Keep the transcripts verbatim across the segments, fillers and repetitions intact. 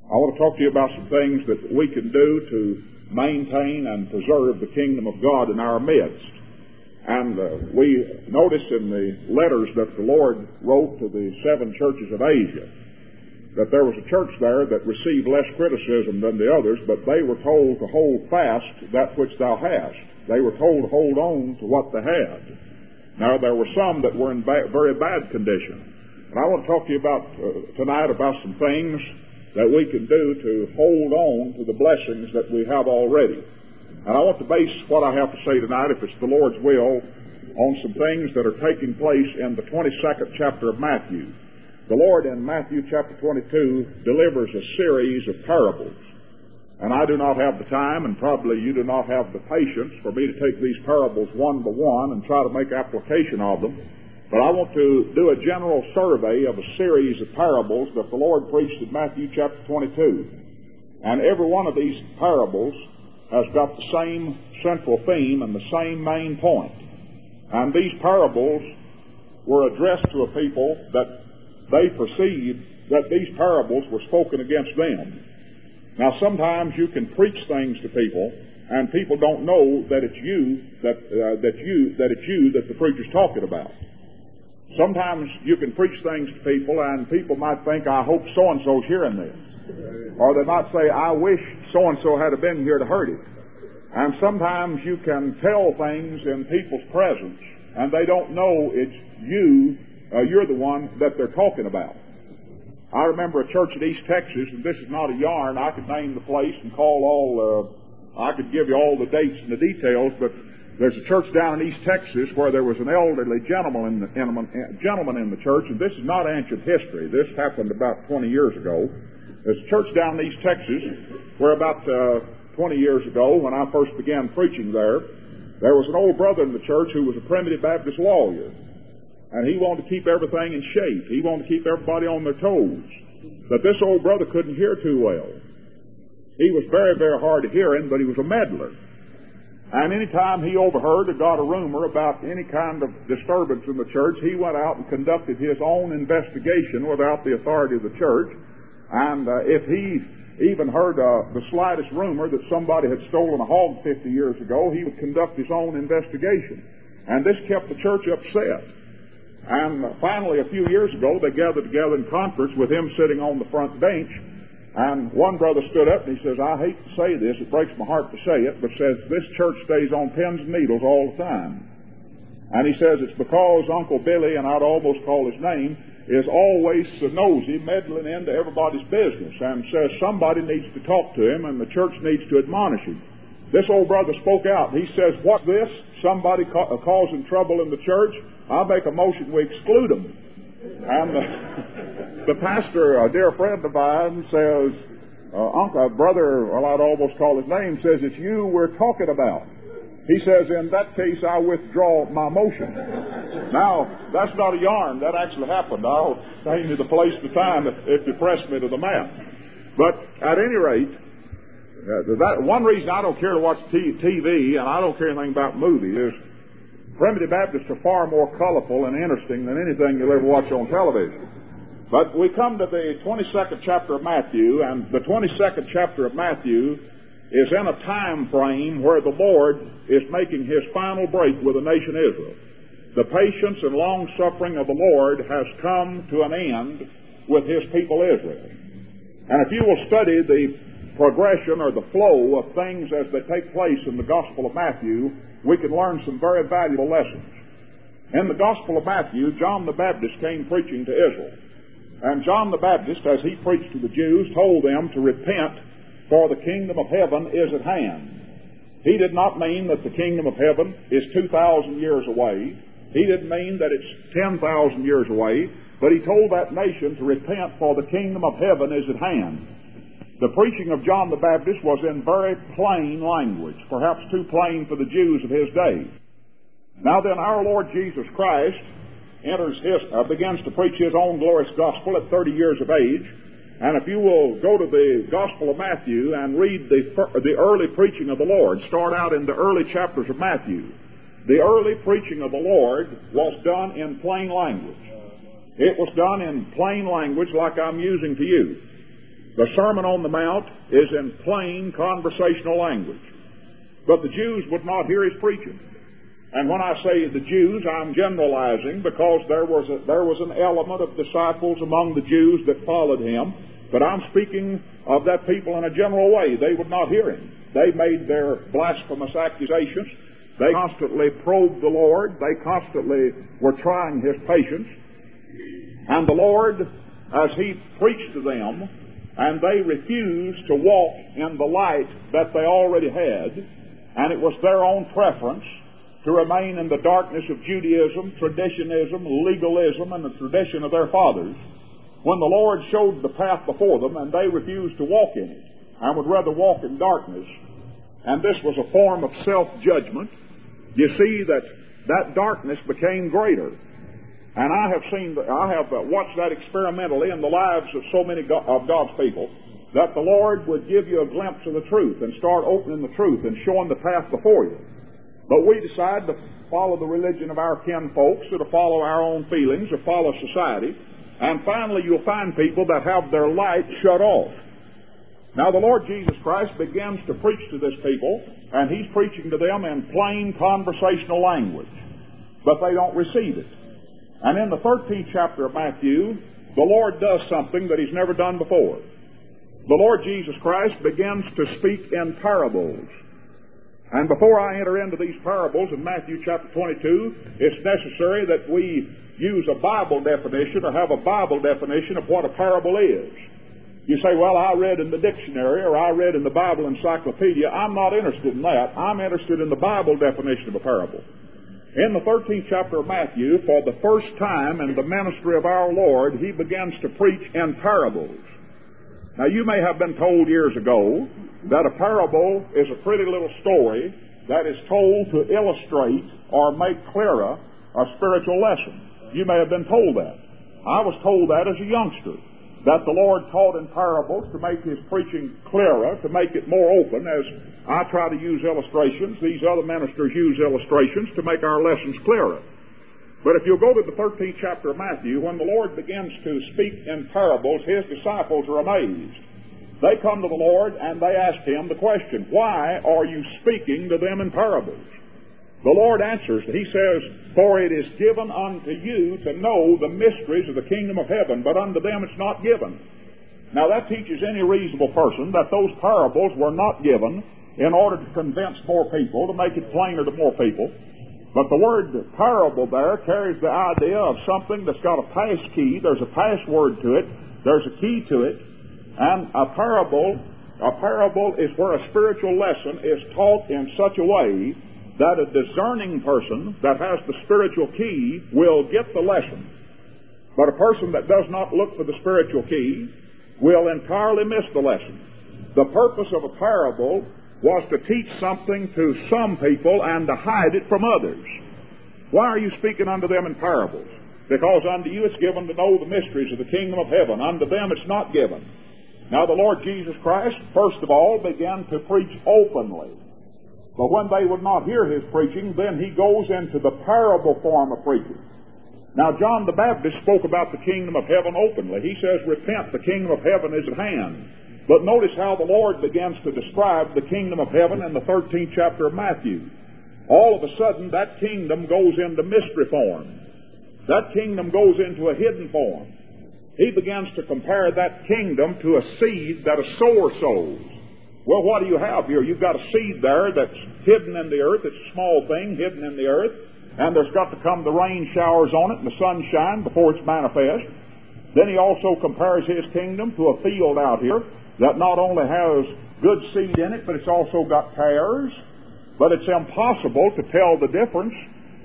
I want to talk to you about some things that we can do to maintain and preserve the kingdom of God in our midst. And uh, we notice in the letters that the Lord wrote to the seven churches of Asia that there was a church there that received less criticism than the others, but they were told to hold fast that which thou hast. They were told to hold on to what they had. Now, there were some that were in ba- very bad condition. And I want to talk to you about uh, tonight about some things that we can do to hold on to the blessings that we have already. And I want to base what I have to say tonight, if it's the Lord's will, on some things that are taking place in the twenty-second chapter of Matthew. The Lord in Matthew chapter twenty-two delivers a series of parables. And I do not have the time, and probably you do not have the patience for me to take these parables one by one and try to make application of them. But I want to do a general survey of a series of parables that the Lord preached in Matthew chapter twenty-two. And every one of these parables has got the same central theme and the same main point. And these parables were addressed to a people that they perceived that these parables were spoken against them. Now, sometimes you can preach things to people, and people don't know that it's you that uh, that you that it's you that the preacher's talking about. Sometimes you can preach things to people, and people might think, "I hope so and so's hearing this," or they might say, "I wish so and so had been here to heard it." And sometimes you can tell things in people's presence, and they don't know it's you. Uh, you're the one that they're talking about. I remember a church in East Texas, and this is not a yarn. I could name the place and call all, uh, I could give you all the dates and the details, but there's a church down in East Texas where there was an elderly gentleman in the, gentleman in the church, and this is not ancient history. This happened about twenty years ago. There's a church down in East Texas where about uh, twenty years ago, when I first began preaching there, there was an old brother in the church who was a Primitive Baptist lawyer. And he wanted to keep everything in shape. He wanted to keep everybody on their toes. But this old brother couldn't hear too well. He was very, very hard of hearing, but he was a meddler. And any time he overheard or got a rumor about any kind of disturbance in the church, he went out and conducted his own investigation without the authority of the church. And uh, if he even heard uh, the slightest rumor that somebody had stolen a hog fifty years ago, he would conduct his own investigation. And this kept the church upset. And finally, a few years ago, they gathered together in conference with him sitting on the front bench. And one brother stood up and he says, "I hate to say this, it breaks my heart to say it, but says this church stays on pins and needles all the time." And he says it's because Uncle Billy, and I'd almost call his name, is always so nosy, meddling into everybody's business, and says somebody needs to talk to him and the church needs to admonish him. This old brother spoke out. He says, "What this? Somebody ca- causing trouble in the church? I'll make a motion we exclude them." And the, the pastor, a dear friend of mine, says, uh, Uncle, brother, well, I'd almost call his name, says, "It's you we're talking about." He says, "In that case, I withdraw my motion." Now, that's not a yarn. That actually happened. I'll name you the place, the time, if, if you press me to the map. But at any rate, Uh, that, one reason I don't care to watch t- TV, and I don't care anything about movies, is Primitive Baptists are far more colorful and interesting than anything you'll ever watch on television. But we come to the twenty-second chapter of Matthew, and the twenty-second chapter of Matthew is in a time frame where the Lord is making his final break with the nation Israel. The patience and long-suffering of the Lord has come to an end with his people Israel. And if you will study the progression or the flow of things as they take place in the Gospel of Matthew, we can learn some very valuable lessons. In the Gospel of Matthew, John the Baptist came preaching to Israel. And John the Baptist, as he preached to the Jews, told them to repent, for the kingdom of heaven is at hand. He did not mean that the kingdom of heaven is two thousand years away. He didn't mean that it's ten thousand years away. But he told that nation to repent, for the kingdom of heaven is at hand. The preaching of John the Baptist was in very plain language, perhaps too plain for the Jews of his day. Now then, our Lord Jesus Christ enters his, uh, begins to preach his own glorious gospel at thirty years of age. And if you will go to the Gospel of Matthew and read the, the early preaching of the Lord, start out in the early chapters of Matthew, the early preaching of the Lord was done in plain language. It was done in plain language like I'm using to you. The Sermon on the Mount is in plain conversational language. But the Jews would not hear his preaching. And when I say the Jews, I'm generalizing because there was a, there was an element of disciples among the Jews that followed him. But I'm speaking of that people in a general way. They would not hear him. They made their blasphemous accusations. They constantly probed the Lord. They constantly were trying his patience. And the Lord, as he preached to them, and they refused to walk in the light that they already had, and it was their own preference to remain in the darkness of Judaism, traditionism, legalism, and the tradition of their fathers, when the Lord showed the path before them and they refused to walk in it and would rather walk in darkness, and this was a form of self-judgment, you see that that darkness became greater. And I have seen, I have watched that experimentally in the lives of so many of God's people, that the Lord would give you a glimpse of the truth and start opening the truth and showing the path before you. But we decide to follow the religion of our kinfolks, or to follow our own feelings, or follow society. And finally you'll find people that have their light shut off. Now the Lord Jesus Christ begins to preach to this people, and he's preaching to them in plain conversational language. But they don't receive it. And in the thirteenth chapter of Matthew, the Lord does something that he's never done before. The Lord Jesus Christ begins to speak in parables. And before I enter into these parables in Matthew chapter twenty-two, it's necessary that we use a Bible definition, or have a Bible definition of what a parable is. You say, well, I read in the dictionary, or I read in the Bible encyclopedia. I'm not interested in that. I'm interested in the Bible definition of a parable. In the thirteenth chapter of Matthew, for the first time in the ministry of our Lord, he begins to preach in parables. Now, you may have been told years ago that a parable is a pretty little story that is told to illustrate or make clearer a spiritual lesson. You may have been told that. I was told that as a youngster, that the Lord taught in parables to make his preaching clearer, to make it more open. As I try to use illustrations, these other ministers use illustrations to make our lessons clearer. But if you'll go to the thirteenth chapter of Matthew, when the Lord begins to speak in parables, his disciples are amazed. They come to the Lord and they ask him the question, why are you speaking to them in parables? The Lord answers, he says, for it is given unto you to know the mysteries of the kingdom of heaven, but unto them it's not given. Now that teaches any reasonable person that those parables were not given in order to convince more people, to make it plainer to more people. But the word parable there carries the idea of something that's got a pass key. There's a password to it. There's a key to it. And a parable, a parable is where a spiritual lesson is taught in such a way that a discerning person that has the spiritual key will get the lesson. But a person that does not look for the spiritual key will entirely miss the lesson. The purpose of a parable was to teach something to some people and to hide it from others. Why are you speaking unto them in parables? Because unto you it's given to know the mysteries of the kingdom of heaven. Unto them it's not given. Now the Lord Jesus Christ, first of all, began to preach openly. But when they would not hear his preaching, then he goes into the parable form of preaching. Now John the Baptist spoke about the kingdom of heaven openly. He says, repent, the kingdom of heaven is at hand. But notice how the Lord begins to describe the kingdom of heaven in the thirteenth chapter of Matthew. All of a sudden, that kingdom goes into mystery form. That kingdom goes into a hidden form. He begins to compare that kingdom to a seed that a sower sows. Well, what do you have here? You've got a seed there that's hidden in the earth. It's a small thing hidden in the earth. And there's got to come the rain showers on it and the sunshine before it's manifest. Then he also compares his kingdom to a field out here that not only has good seed in it, but it's also got tares. But it's impossible to tell the difference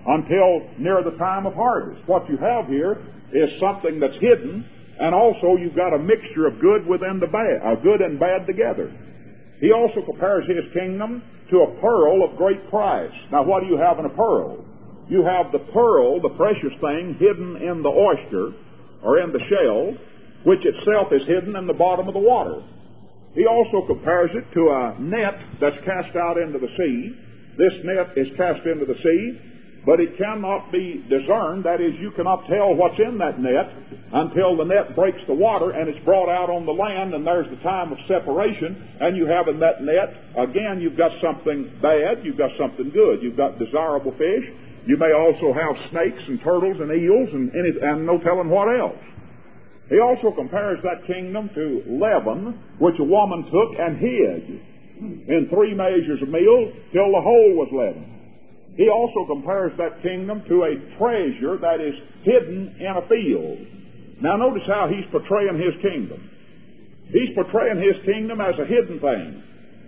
until near the time of harvest. What you have here is something that's hidden, and also you've got a mixture of good within the bad, uh, good and bad together. He also compares his kingdom to a pearl of great price. Now, what do you have in a pearl? You have the pearl, the precious thing, hidden in the oyster, or in the shell, which itself is hidden in the bottom of the water. He also compares it to a net that's cast out into the sea. This net is cast into the sea, but it cannot be discerned. That is, you cannot tell what's in that net until the net breaks the water and it's brought out on the land, and there's the time of separation, and you have in that net, again, you've got something bad, you've got something good. You've got desirable fish. You may also have snakes and turtles and eels and, any, and no telling what else. He also compares that kingdom to leaven, which a woman took and hid in three measures of meal till the whole was leavened. He also compares that kingdom to a treasure that is hidden in a field. Now notice how he's portraying his kingdom. He's portraying his kingdom as a hidden thing.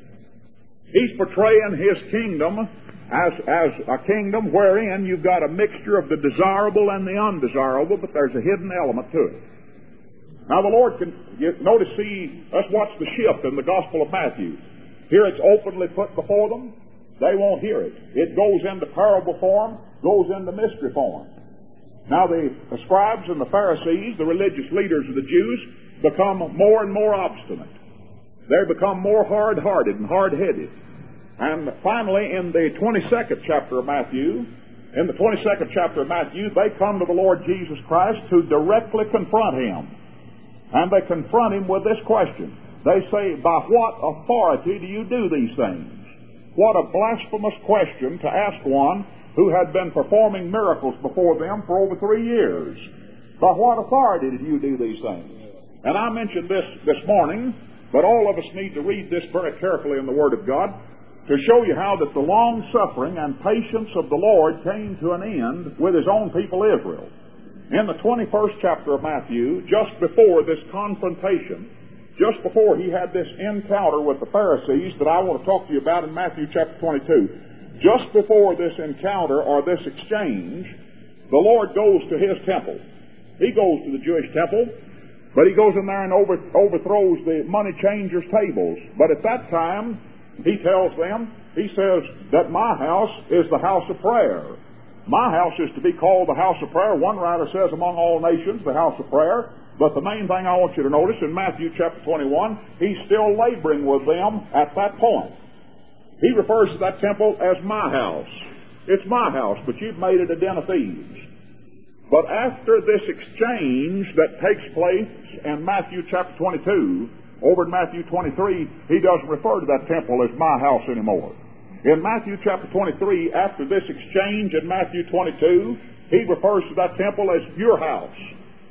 He's portraying his kingdom as, as a kingdom wherein you've got a mixture of the desirable and the undesirable, but there's a hidden element to it. Now the Lord can, you, notice, see, let's watch the shift in the Gospel of Matthew. Here it's openly put before them. They won't hear it. It goes into parable form, goes into mystery form. Now the, the scribes and the Pharisees, the religious leaders of the Jews, become more and more obstinate. They become more hard-hearted and hard-headed. And finally, in the twenty-second chapter of Matthew, in the twenty-second chapter of Matthew, they come to the Lord Jesus Christ to directly confront him. And they confront him with this question. They say, by what authority do you do these things? What a blasphemous question to ask one who had been performing miracles before them for over three years. By what authority did you do these things? And I mentioned this this morning, but all of us need to read this very carefully in the Word of God to show you how that the long-suffering and patience of the Lord came to an end with His own people Israel. In the twenty-first chapter of Matthew, just before this confrontation, just before he had this encounter with the Pharisees that I want to talk to you about in Matthew chapter twenty-two, just before this encounter or this exchange, the Lord goes to his temple. He goes to the Jewish temple, but he goes in there and over, overthrows the money changers' tables. But at that time, he tells them, he says that my house is the house of prayer. My house is to be called the house of prayer. One writer says among all nations, the house of prayer. But the main thing I want you to notice in Matthew chapter twenty-one, he's still laboring with them at that point. He refers to that temple as my house. It's my house, but you've made it a den of thieves. But after this exchange that takes place in Matthew chapter twenty-two, over in Matthew twenty-three, he doesn't refer to that temple as my house anymore. In Matthew chapter twenty-three, after this exchange in Matthew twenty-two, he refers to that temple as your house.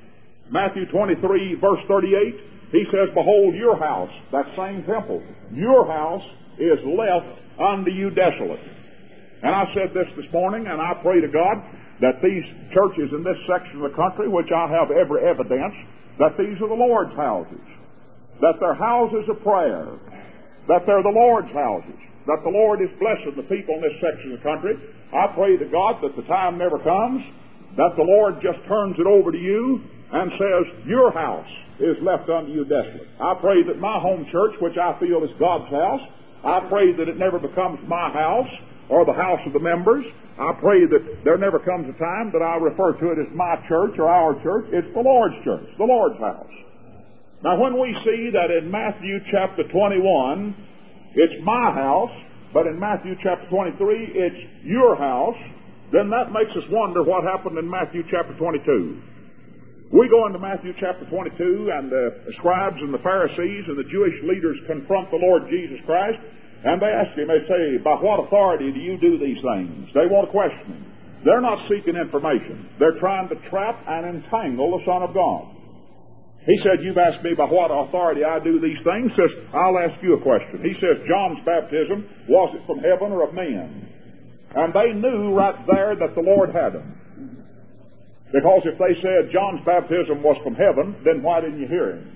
Matthew twenty-three, verse thirty-eight, he says, behold, your house, that same temple, your house is left unto you desolate. And I said this this morning, and I pray to God that these churches in this section of the country, which I have every evidence, that these are the Lord's houses, that they're houses of prayer, that they're the Lord's houses, that the Lord is blessing the people in this section of the country. I pray to God that the time never comes, that the Lord just turns it over to you and says, your house is left unto you desolate. I pray that my home church, which I feel is God's house, I pray that it never becomes my house or the house of the members. I pray that there never comes a time that I refer to it as my church or our church. It's the Lord's church, the Lord's house. Now when we see that in Matthew chapter twenty-one, it's my house, but in Matthew chapter twenty-three, it's your house, then that makes us wonder what happened in Matthew chapter twenty-two. We go into Matthew chapter twenty-two, and the scribes and the Pharisees and the Jewish leaders confront the Lord Jesus Christ, and they ask him, they say, by what authority do you do these things? They want to question him. They're not seeking information. They're trying to trap and entangle the Son of God. He said, you've asked me by what authority I do these things. He says, I'll ask you a question. He says, John's baptism, was it from heaven or of men? And they knew right there that the Lord had them. Because if they said John's baptism was from heaven, then why didn't you hear him?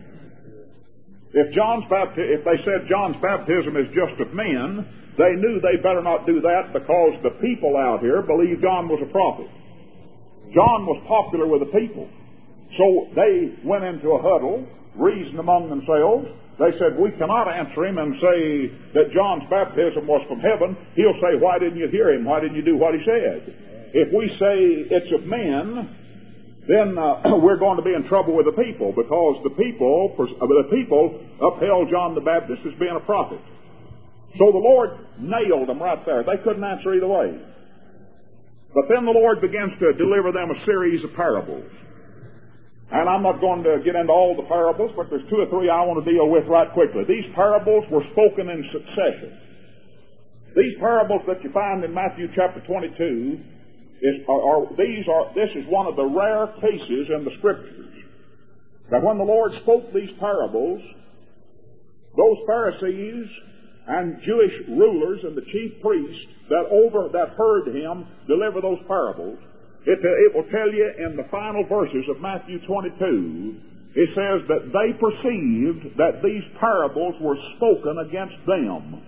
If John's bapti- if they said John's baptism is just of men, they knew they better not do that because the people out here believed John was a prophet. John was popular with the people. So they went into a huddle, reasoned among themselves. They said, we cannot answer him and say that John's baptism was from heaven. He'll say, why didn't you hear him? Why didn't you do what he said? If we say it's of men, then uh, we're going to be in trouble with the people, because the people, uh, the people upheld John the Baptist as being a prophet. So the Lord nailed them right there. They couldn't answer either way. But then the Lord begins to deliver them a series of parables. And I'm not going to get into all the parables, but there's two or three I want to deal with right quickly. These parables were spoken in succession. These parables that you find in Matthew chapter twenty-two, is, are, are, these are, this is one of the rare cases in the Scriptures that when the Lord spoke these parables, those Pharisees and Jewish rulers and the chief priests that over that heard him deliver those parables, It, it will tell you in the final verses of Matthew twenty-two, it says that they perceived that these parables were spoken against them.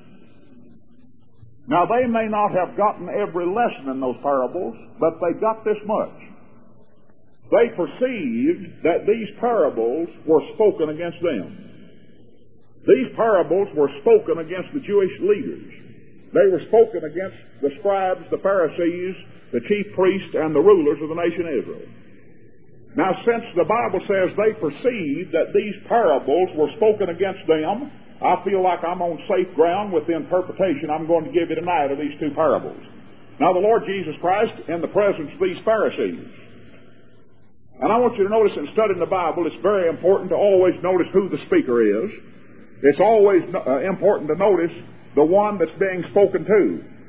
Now, they may not have gotten every lesson in those parables, but they got this much. They perceived that these parables were spoken against them. These parables were spoken against the Jewish leaders. They were spoken against the scribes, the Pharisees, the chief priests, and the rulers of the nation Israel. Now, since the Bible says they perceived that these parables were spoken against them, I feel like I'm on safe ground with the interpretation I'm going to give you tonight of these two parables. Now, the Lord Jesus Christ in the presence of these Pharisees. And I want you to notice in studying the Bible, it's very important to always notice who the speaker is. It's always uh, important to notice the one that's being spoken to.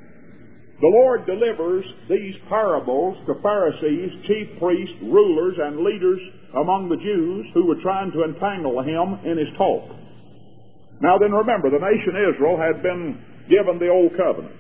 The Lord delivers these parables to Pharisees, chief priests, rulers, and leaders among the Jews who were trying to entangle him in his talk. Now then, remember, the nation Israel had been given the Old Covenant.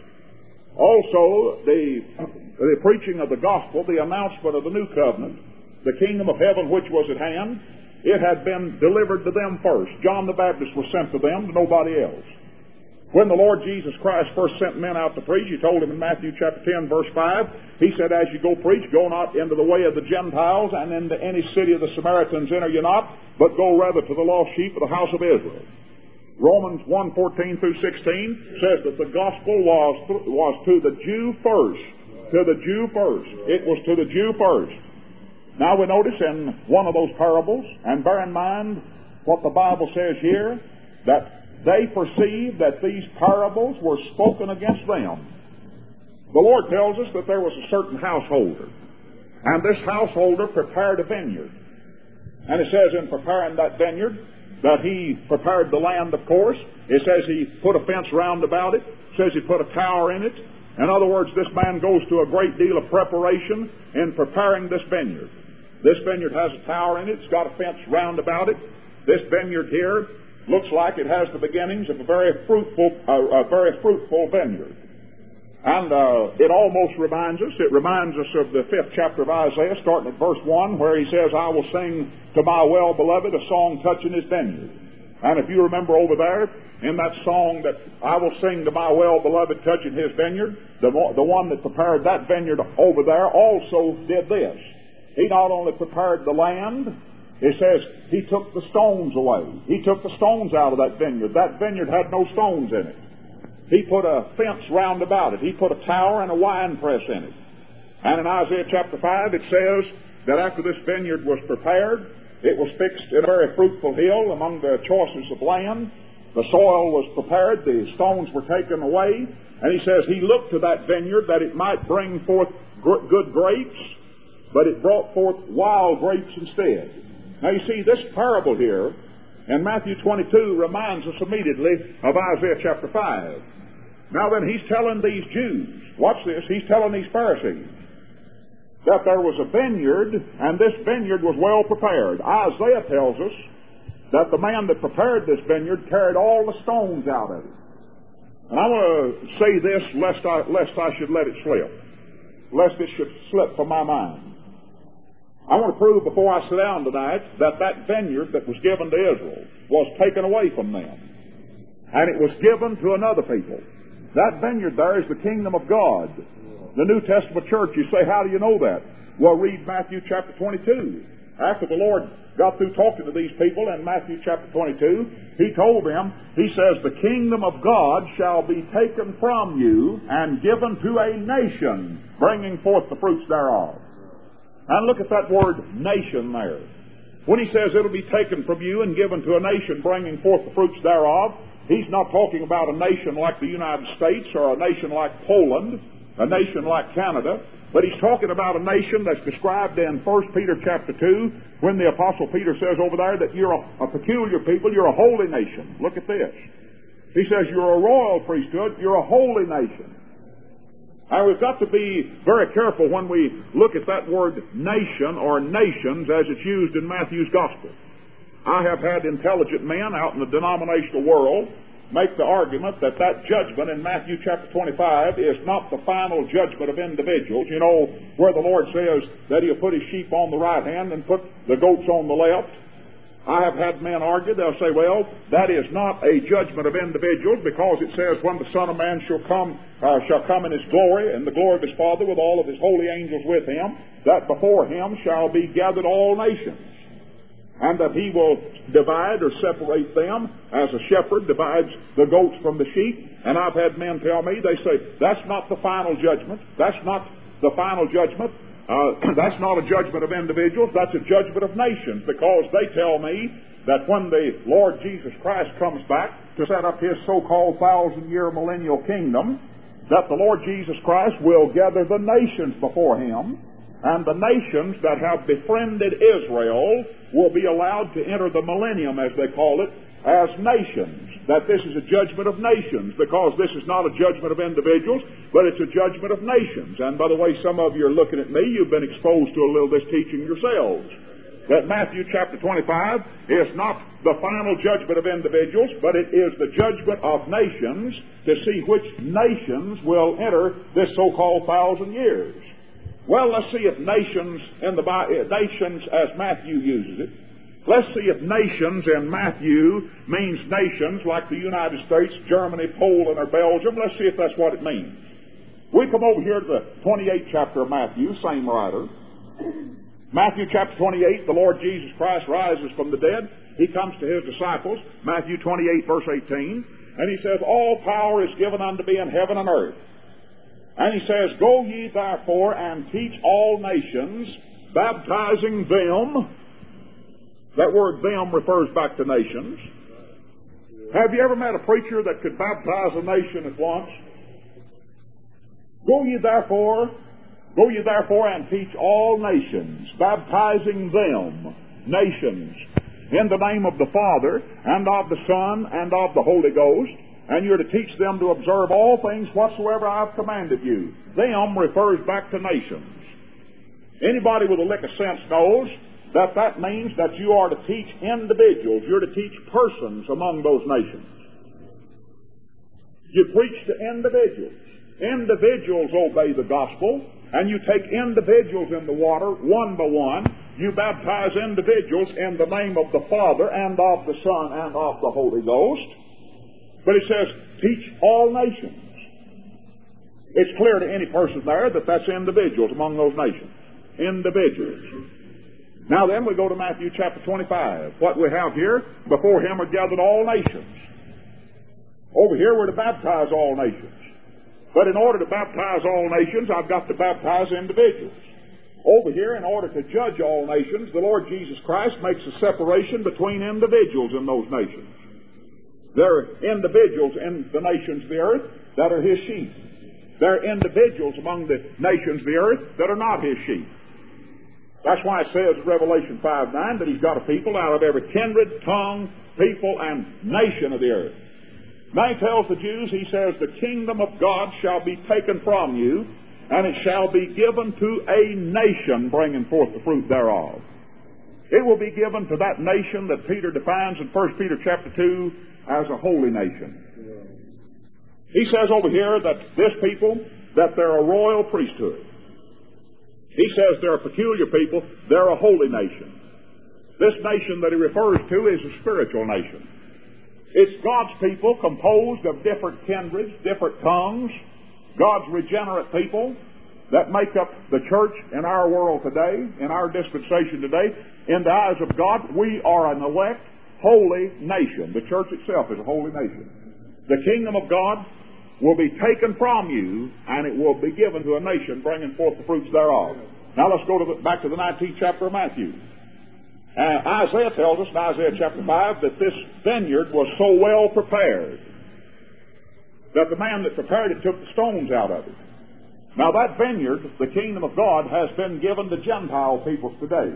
Also, the, the preaching of the gospel, the announcement of the New Covenant, the kingdom of heaven which was at hand, it had been delivered to them first. John the Baptist was sent to them, to nobody else. When the Lord Jesus Christ first sent men out to preach, he told them in Matthew chapter ten, verse five, he said, as you go preach, go not into the way of the Gentiles, and into any city of the Samaritans enter you not, but go rather to the lost sheep of the house of Israel. Romans one, fourteen through sixteen says that the gospel was, was to the Jew first. To the Jew first. It was to the Jew first. Now we notice in one of those parables, and bear in mind what the Bible says here, that they perceived that these parables were spoken against them. The Lord tells us that there was a certain householder, and this householder prepared a vineyard. And it says in preparing that vineyard that he prepared the land, of course. It says he put a fence round about it. It says he put a tower in it. In other words, this man goes to a great deal of preparation in preparing this vineyard. This vineyard has a tower in it. It's got a fence round about it. This vineyard here looks like it has the beginnings of a very fruitful, uh, a very fruitful vineyard. And uh, it almost reminds us, it reminds us of the fifth chapter of Isaiah, starting at verse one, where he says, I will sing to my well-beloved a song touching his vineyard. And if you remember over there, in that song that I will sing to my well-beloved touching his vineyard, the, the one that prepared that vineyard over there also did this. He not only prepared the land, it says he took the stones away. He took the stones out of that vineyard. That vineyard had no stones in it. He put a fence round about it. He put a tower and a wine press in it. And in Isaiah chapter five, it says that after this vineyard was prepared, it was fixed in a very fruitful hill among the choicest of land. The soil was prepared. The stones were taken away. And he says he looked to that vineyard that it might bring forth gr- good grapes, but it brought forth wild grapes instead. Now you see, this parable here in Matthew twenty-two reminds us immediately of Isaiah chapter five. Now then, he's telling these Jews, watch this, he's telling these Pharisees that there was a vineyard, and this vineyard was well prepared. Isaiah tells us that the man that prepared this vineyard carried all the stones out of it. And I want to say this lest I, lest I should let it slip, lest it should slip from my mind. I want to prove before I sit down tonight that that vineyard that was given to Israel was taken away from them, and it was given to another people. That vineyard there is the kingdom of God. The New Testament church, you say, how do you know that? Well, read Matthew chapter twenty-two. After the Lord got through talking to these people in Matthew chapter twenty-two, He told them, He says, the kingdom of God shall be taken from you and given to a nation, bringing forth the fruits thereof. And look at that word nation there. When He says it'll be taken from you and given to a nation, bringing forth the fruits thereof, He's not talking about a nation like the United States or a nation like Poland. a nation like Canada, but he's talking about a nation that's described in First Peter chapter two, when the Apostle Peter says over there that you're a, a peculiar people, you're a holy nation. Look at this. He says you're a royal priesthood, you're a holy nation. Now, we've got to be very careful when we look at that word nation or nations as it's used in Matthew's Gospel. I have had intelligent men out in the denominational world make the argument that that judgment in Matthew chapter twenty-five is not the final judgment of individuals. You know, where the Lord says that He'll put His sheep on the right hand and put the goats on the left. I have had men argue, they'll say, well, that is not a judgment of individuals, because it says, when the Son of Man shall come, uh, shall come in His glory, and the glory of His Father with all of His holy angels with Him, that before Him shall be gathered all nations, and that He will divide or separate them as a shepherd divides the goats from the sheep. And I've had men tell me, they say, that's not the final judgment, that's not the final judgment. Uh, that's not a judgment of individuals, that's a judgment of nations, because they tell me that when the Lord Jesus Christ comes back to set up His so-called thousand-year millennial kingdom, that the Lord Jesus Christ will gather the nations before Him, and the nations that have befriended Israel will be allowed to enter the millennium, as they call it, as nations. That this is a judgment of nations, because this is not a judgment of individuals, but it's a judgment of nations. And by the way, some of you are looking at me, you've been exposed to a little of this teaching yourselves. That Matthew chapter twenty-five is not the final judgment of individuals, but it is the judgment of nations, to see which nations will enter this so-called thousand years. Well, let's see if nations in the nations as Matthew uses it. Let's see if nations in Matthew means nations like the United States, Germany, Poland, or Belgium. Let's see if that's what it means. We come over here to the twenty-eighth chapter of Matthew, same writer. Matthew chapter twenty-eight, the Lord Jesus Christ rises from the dead. He comes to His disciples, Matthew twenty-eight, verse eighteen, and He says, all power is given unto me in heaven and earth. And He says, go ye therefore and teach all nations, baptizing them. That word them refers back to nations. Have you ever met a preacher that could baptize a nation at once? Go ye therefore, go ye therefore and teach all nations, baptizing them, nations, in the name of the Father, and of the Son, and of the Holy Ghost, and you're to teach them to observe all things whatsoever I've commanded you. Them refers back to nations. Anybody with a lick of sense knows that that means that you are to teach individuals, you're to teach persons among those nations. You preach to individuals. Individuals obey the gospel, and you take individuals in the water one by one. You baptize individuals in the name of the Father, and of the Son, and of the Holy Ghost. But it says, teach all nations. It's clear to any person there that that's individuals among those nations. Individuals. Now then, we go to Matthew chapter twenty-five. What we have here, before Him are gathered all nations. Over here, we're to baptize all nations. But in order to baptize all nations, I've got to baptize individuals. Over here, in order to judge all nations, the Lord Jesus Christ makes a separation between individuals in those nations. There are individuals in the nations of the earth that are His sheep. There are individuals among the nations of the earth that are not His sheep. That's why it says in Revelation five nine that He's got a people out of every kindred, tongue, people, and nation of the earth. Now He tells the Jews, He says, the kingdom of God shall be taken from you, and it shall be given to a nation bringing forth the fruit thereof. It will be given to that nation that Peter defines in First Peter chapter two as a holy nation. He says over here that this people, that they're a royal priesthood. He says they're a peculiar people, they're a holy nation. This nation that he refers to is a spiritual nation. It's God's people composed of different kindreds, different tongues, God's regenerate people that make up the church in our world today, in our dispensation today. In the eyes of God, we are an elect, holy nation. The church itself is a holy nation. The kingdom of God will be taken from you, and it will be given to a nation bringing forth the fruits thereof. Now let's go to the, back to the nineteenth chapter of Matthew. Uh, Isaiah tells us in Isaiah chapter five that this vineyard was so well prepared that the man that prepared it took the stones out of it. Now that vineyard, the kingdom of God, has been given to Gentile peoples today.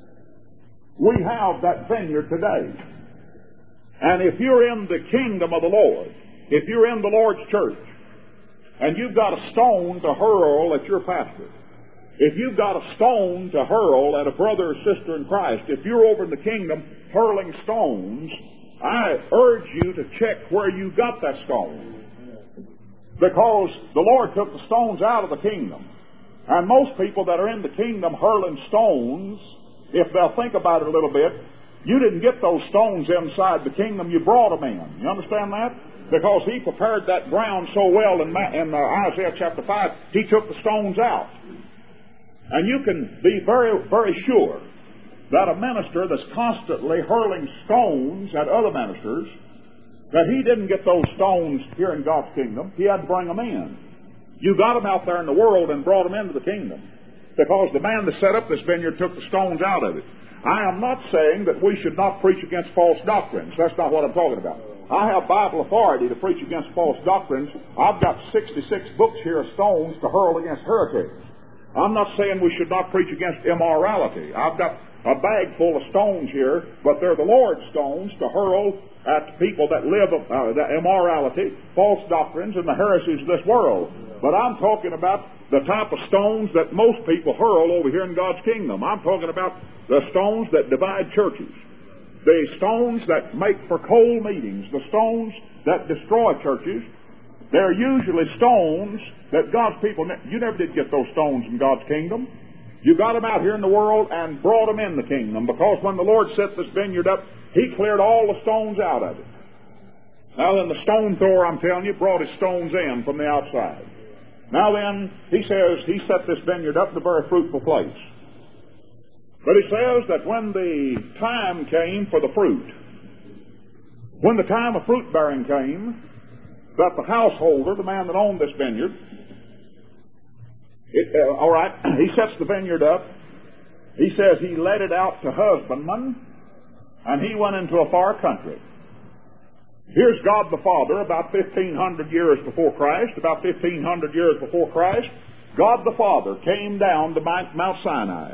We have that vineyard today. And if you're in the kingdom of the Lord, if you're in the Lord's church, and you've got a stone to hurl at your pastor, if you've got a stone to hurl at a brother or sister in Christ, if you're over in the kingdom hurling stones, I urge you to check where you got that stone. Because the Lord took the stones out of the kingdom. And most people that are in the kingdom hurling stones, if they'll think about it a little bit, you didn't get those stones inside the kingdom, you brought them in. You understand that? Because He prepared that ground so well in, in uh, Isaiah chapter five, He took the stones out. And you can be very, very sure that a minister that's constantly hurling stones at other ministers, that he didn't get those stones here in God's kingdom. He had to bring them in. You got them out there in the world and brought them into the kingdom. Because the man that set up this vineyard took the stones out of it. I am not saying that we should not preach against false doctrines. That's not what I'm talking about. I have Bible authority to preach against false doctrines. I've got sixty-six books here of stones to hurl against heretics. I'm not saying we should not preach against immorality. I've got a bag full of stones here, but they're the Lord's stones to hurl at people that live uh, the immorality, false doctrines, and the heresies of this world. But I'm talking about the type of stones that most people hurl over here in God's kingdom. I'm talking about the stones that divide churches, the stones that make for cold meetings, the stones that destroy churches. They're usually stones that God's people, you never did get those stones in God's kingdom. You got them out here in the world and brought them in the kingdom, because when the Lord set this vineyard up, He cleared all the stones out of it. Now then, the stone thrower, I'm telling you, brought his stones in from the outside. Now then, he says he set this vineyard up in a very fruitful place. But he says that when the time came for the fruit, when the time of fruit bearing came, that the householder, the man that owned this vineyard, it, uh, all right, he sets the vineyard up. He says he let it out to husbandmen, and he went into a far country. Here's God the Father, about fifteen hundred years before Christ, about fifteen hundred years before Christ, God the Father came down to Mount Sinai.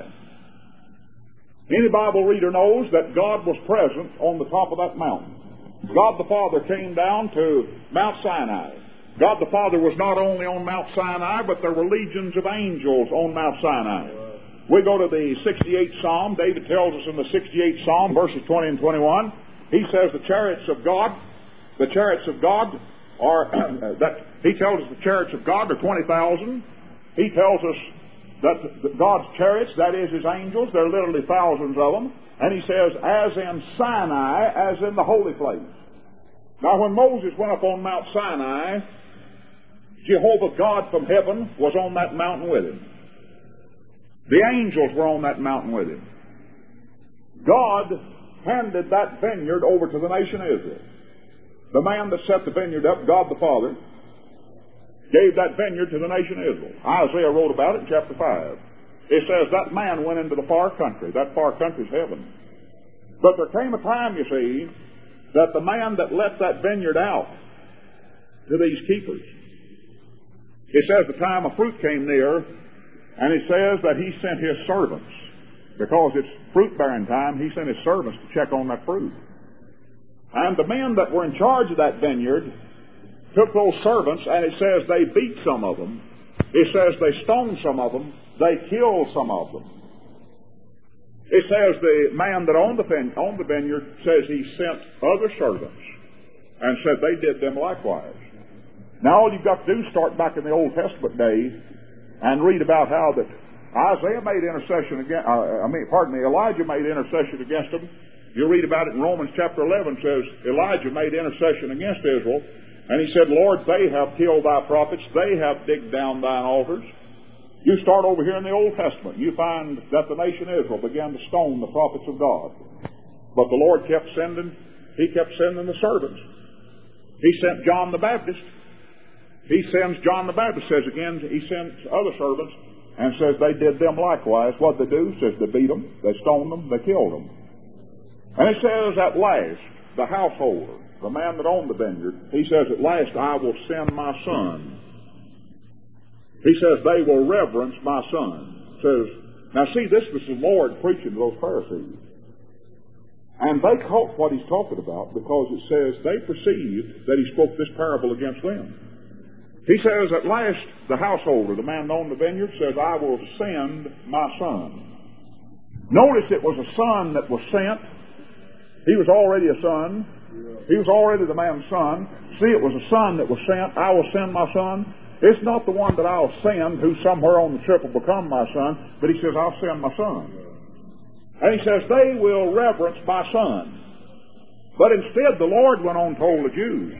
Any Bible reader knows that God was present on the top of that mountain. God the Father came down to Mount Sinai. God the Father was not only on Mount Sinai, but there were legions of angels on Mount Sinai. We go to the sixty-eighth Psalm. David tells us in the sixty-eighth Psalm, verses twenty and twenty-one, he says the chariots of God, the chariots of God are, that he tells us the chariots of God are twenty thousand. He tells us that God's chariots, that is His angels, there are literally thousands of them. And he says, as in Sinai, as in the holy place. Now when Moses went up on Mount Sinai, Jehovah God from heaven was on that mountain with him. The angels were on that mountain with him. God handed that vineyard over to the nation of Israel. The man that set the vineyard up, God the Father, gave that vineyard to the nation of Israel. Isaiah wrote about it in chapter five. It says that man went into the far country. That far country is heaven. But there came a time, you see, that the man that let that vineyard out to these keepers, it says the time of fruit came near, and it says that he sent his servants, because it's fruit-bearing time, he sent his servants to check on that fruit. And the men that were in charge of that vineyard took those servants, and it says they beat some of them. It says they stoned some of them. They killed some of them. It says the man that owned the, vine- owned the vineyard says he sent other servants and said they did them likewise. Now all you've got to do is start back in the Old Testament days and read about how that Isaiah made intercession against, uh, I mean, pardon me, Elijah made intercession against them. You read about it in Romans chapter eleven, says Elijah made intercession against Israel, and he said, Lord, they have killed thy prophets, they have digged down thine altars. You start over here in the Old Testament, you find that the nation Israel began to stone the prophets of God. But the Lord kept sending, He kept sending the servants. He sent John the Baptist. He sends John the Baptist, says again, he sends other servants, and says they did them likewise. What they do, says they beat them, they stoned them, they killed them. And it says at last, the householder, the man that owned the vineyard, he says, at last I will send my son. He says, they will reverence my Son. Says, now see, this was the Lord preaching to those Pharisees. And they caught what he's talking about because it says they perceived that he spoke this parable against them. He says, at last the householder, the man that owned the vineyard, says, I will send my son. Notice it was a son that was sent. He was already a son. He was already the man's son. See, it was a son that was sent. I will send my son. It's not the one that I'll send who somewhere on the trip will become my son, but he says, I'll send my son. And he says, they will reverence my son. But instead, the Lord went on and told the Jews.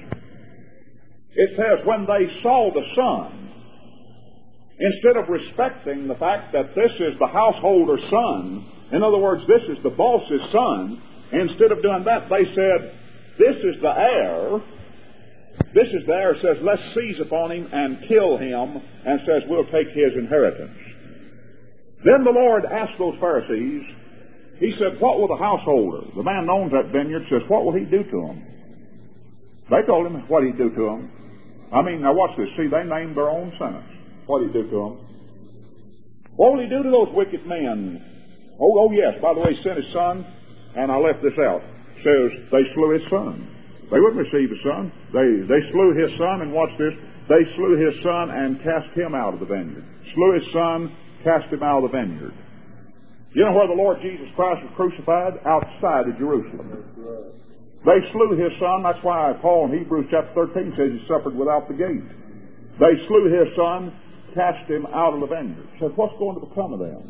It says, when they saw the son, instead of respecting the fact that this is the householder's son, in other words, this is the boss's son, instead of doing that, they said, this is the heir. This is the heir, says, let's seize upon him and kill him, and says, we'll take his inheritance. Then the Lord asked those Pharisees, he said, what will the householder, the man that owns that vineyard, says, what will he do to him? They told him what he'd do to him. I mean, now watch this. See, they named their own sentence. What he'd do to them. What will he do to those wicked men? Oh, oh yes, by the way, he sent his son, and I left this out. It says, they slew his son. They wouldn't receive his son. They, they slew his son, and watch this. They slew his son and cast him out of the vineyard. Slew his son, cast him out of the vineyard. You know where the Lord Jesus Christ was crucified? Outside of Jerusalem. They slew his son. That's why Paul in Hebrews chapter thirteen says he suffered without the gate. They slew his son, cast him out of the vineyard. So what's going to become of them?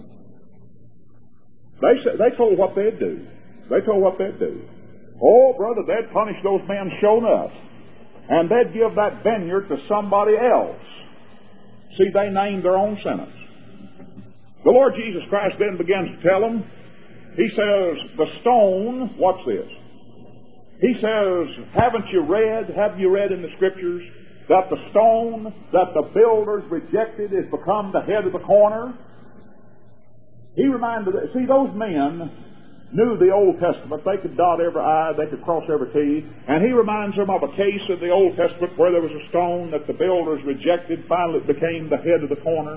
They said, they told what they'd do. They told what they'd do. Oh, brother, they'd punish those men sure enough. And they'd give that vineyard to somebody else. See, they named their own sentence. The Lord Jesus Christ then begins to tell them, he says, the stone, watch this. He says, haven't you read, have you read in the Scriptures that the stone that the builders rejected has become the head of the corner? He reminded, see, those men knew the Old Testament. They could dot every I, they could cross every T. And he reminds them of a case in the Old Testament where there was a stone that the builders rejected, finally it became the head of the corner.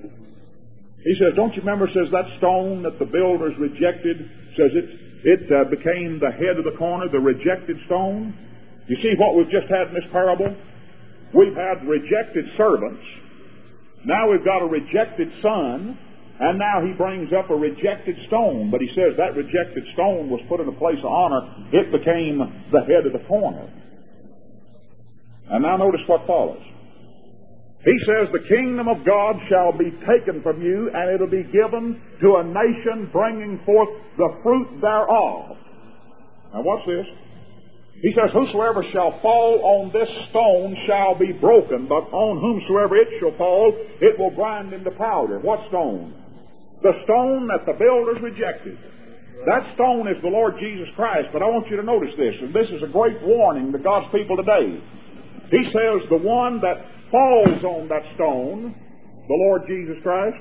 He says, don't you remember, says that stone that the builders rejected, says it, it uh, became the head of the corner, the rejected stone. You see what we've just had in this parable? We've had rejected servants. Now we've got a rejected son. And now he brings up a rejected stone. But he says that rejected stone was put in a place of honor. It became the head of the corner. And now notice what follows. He says, the kingdom of God shall be taken from you, and it'll be given to a nation bringing forth the fruit thereof. Now watch this. He says, whosoever shall fall on this stone shall be broken, but on whomsoever it shall fall, it will grind into powder. What stone? The stone that the builders rejected. That stone is the Lord Jesus Christ. But I want you to notice this, and this is a great warning to God's people today. He says the one that falls on that stone, the Lord Jesus Christ.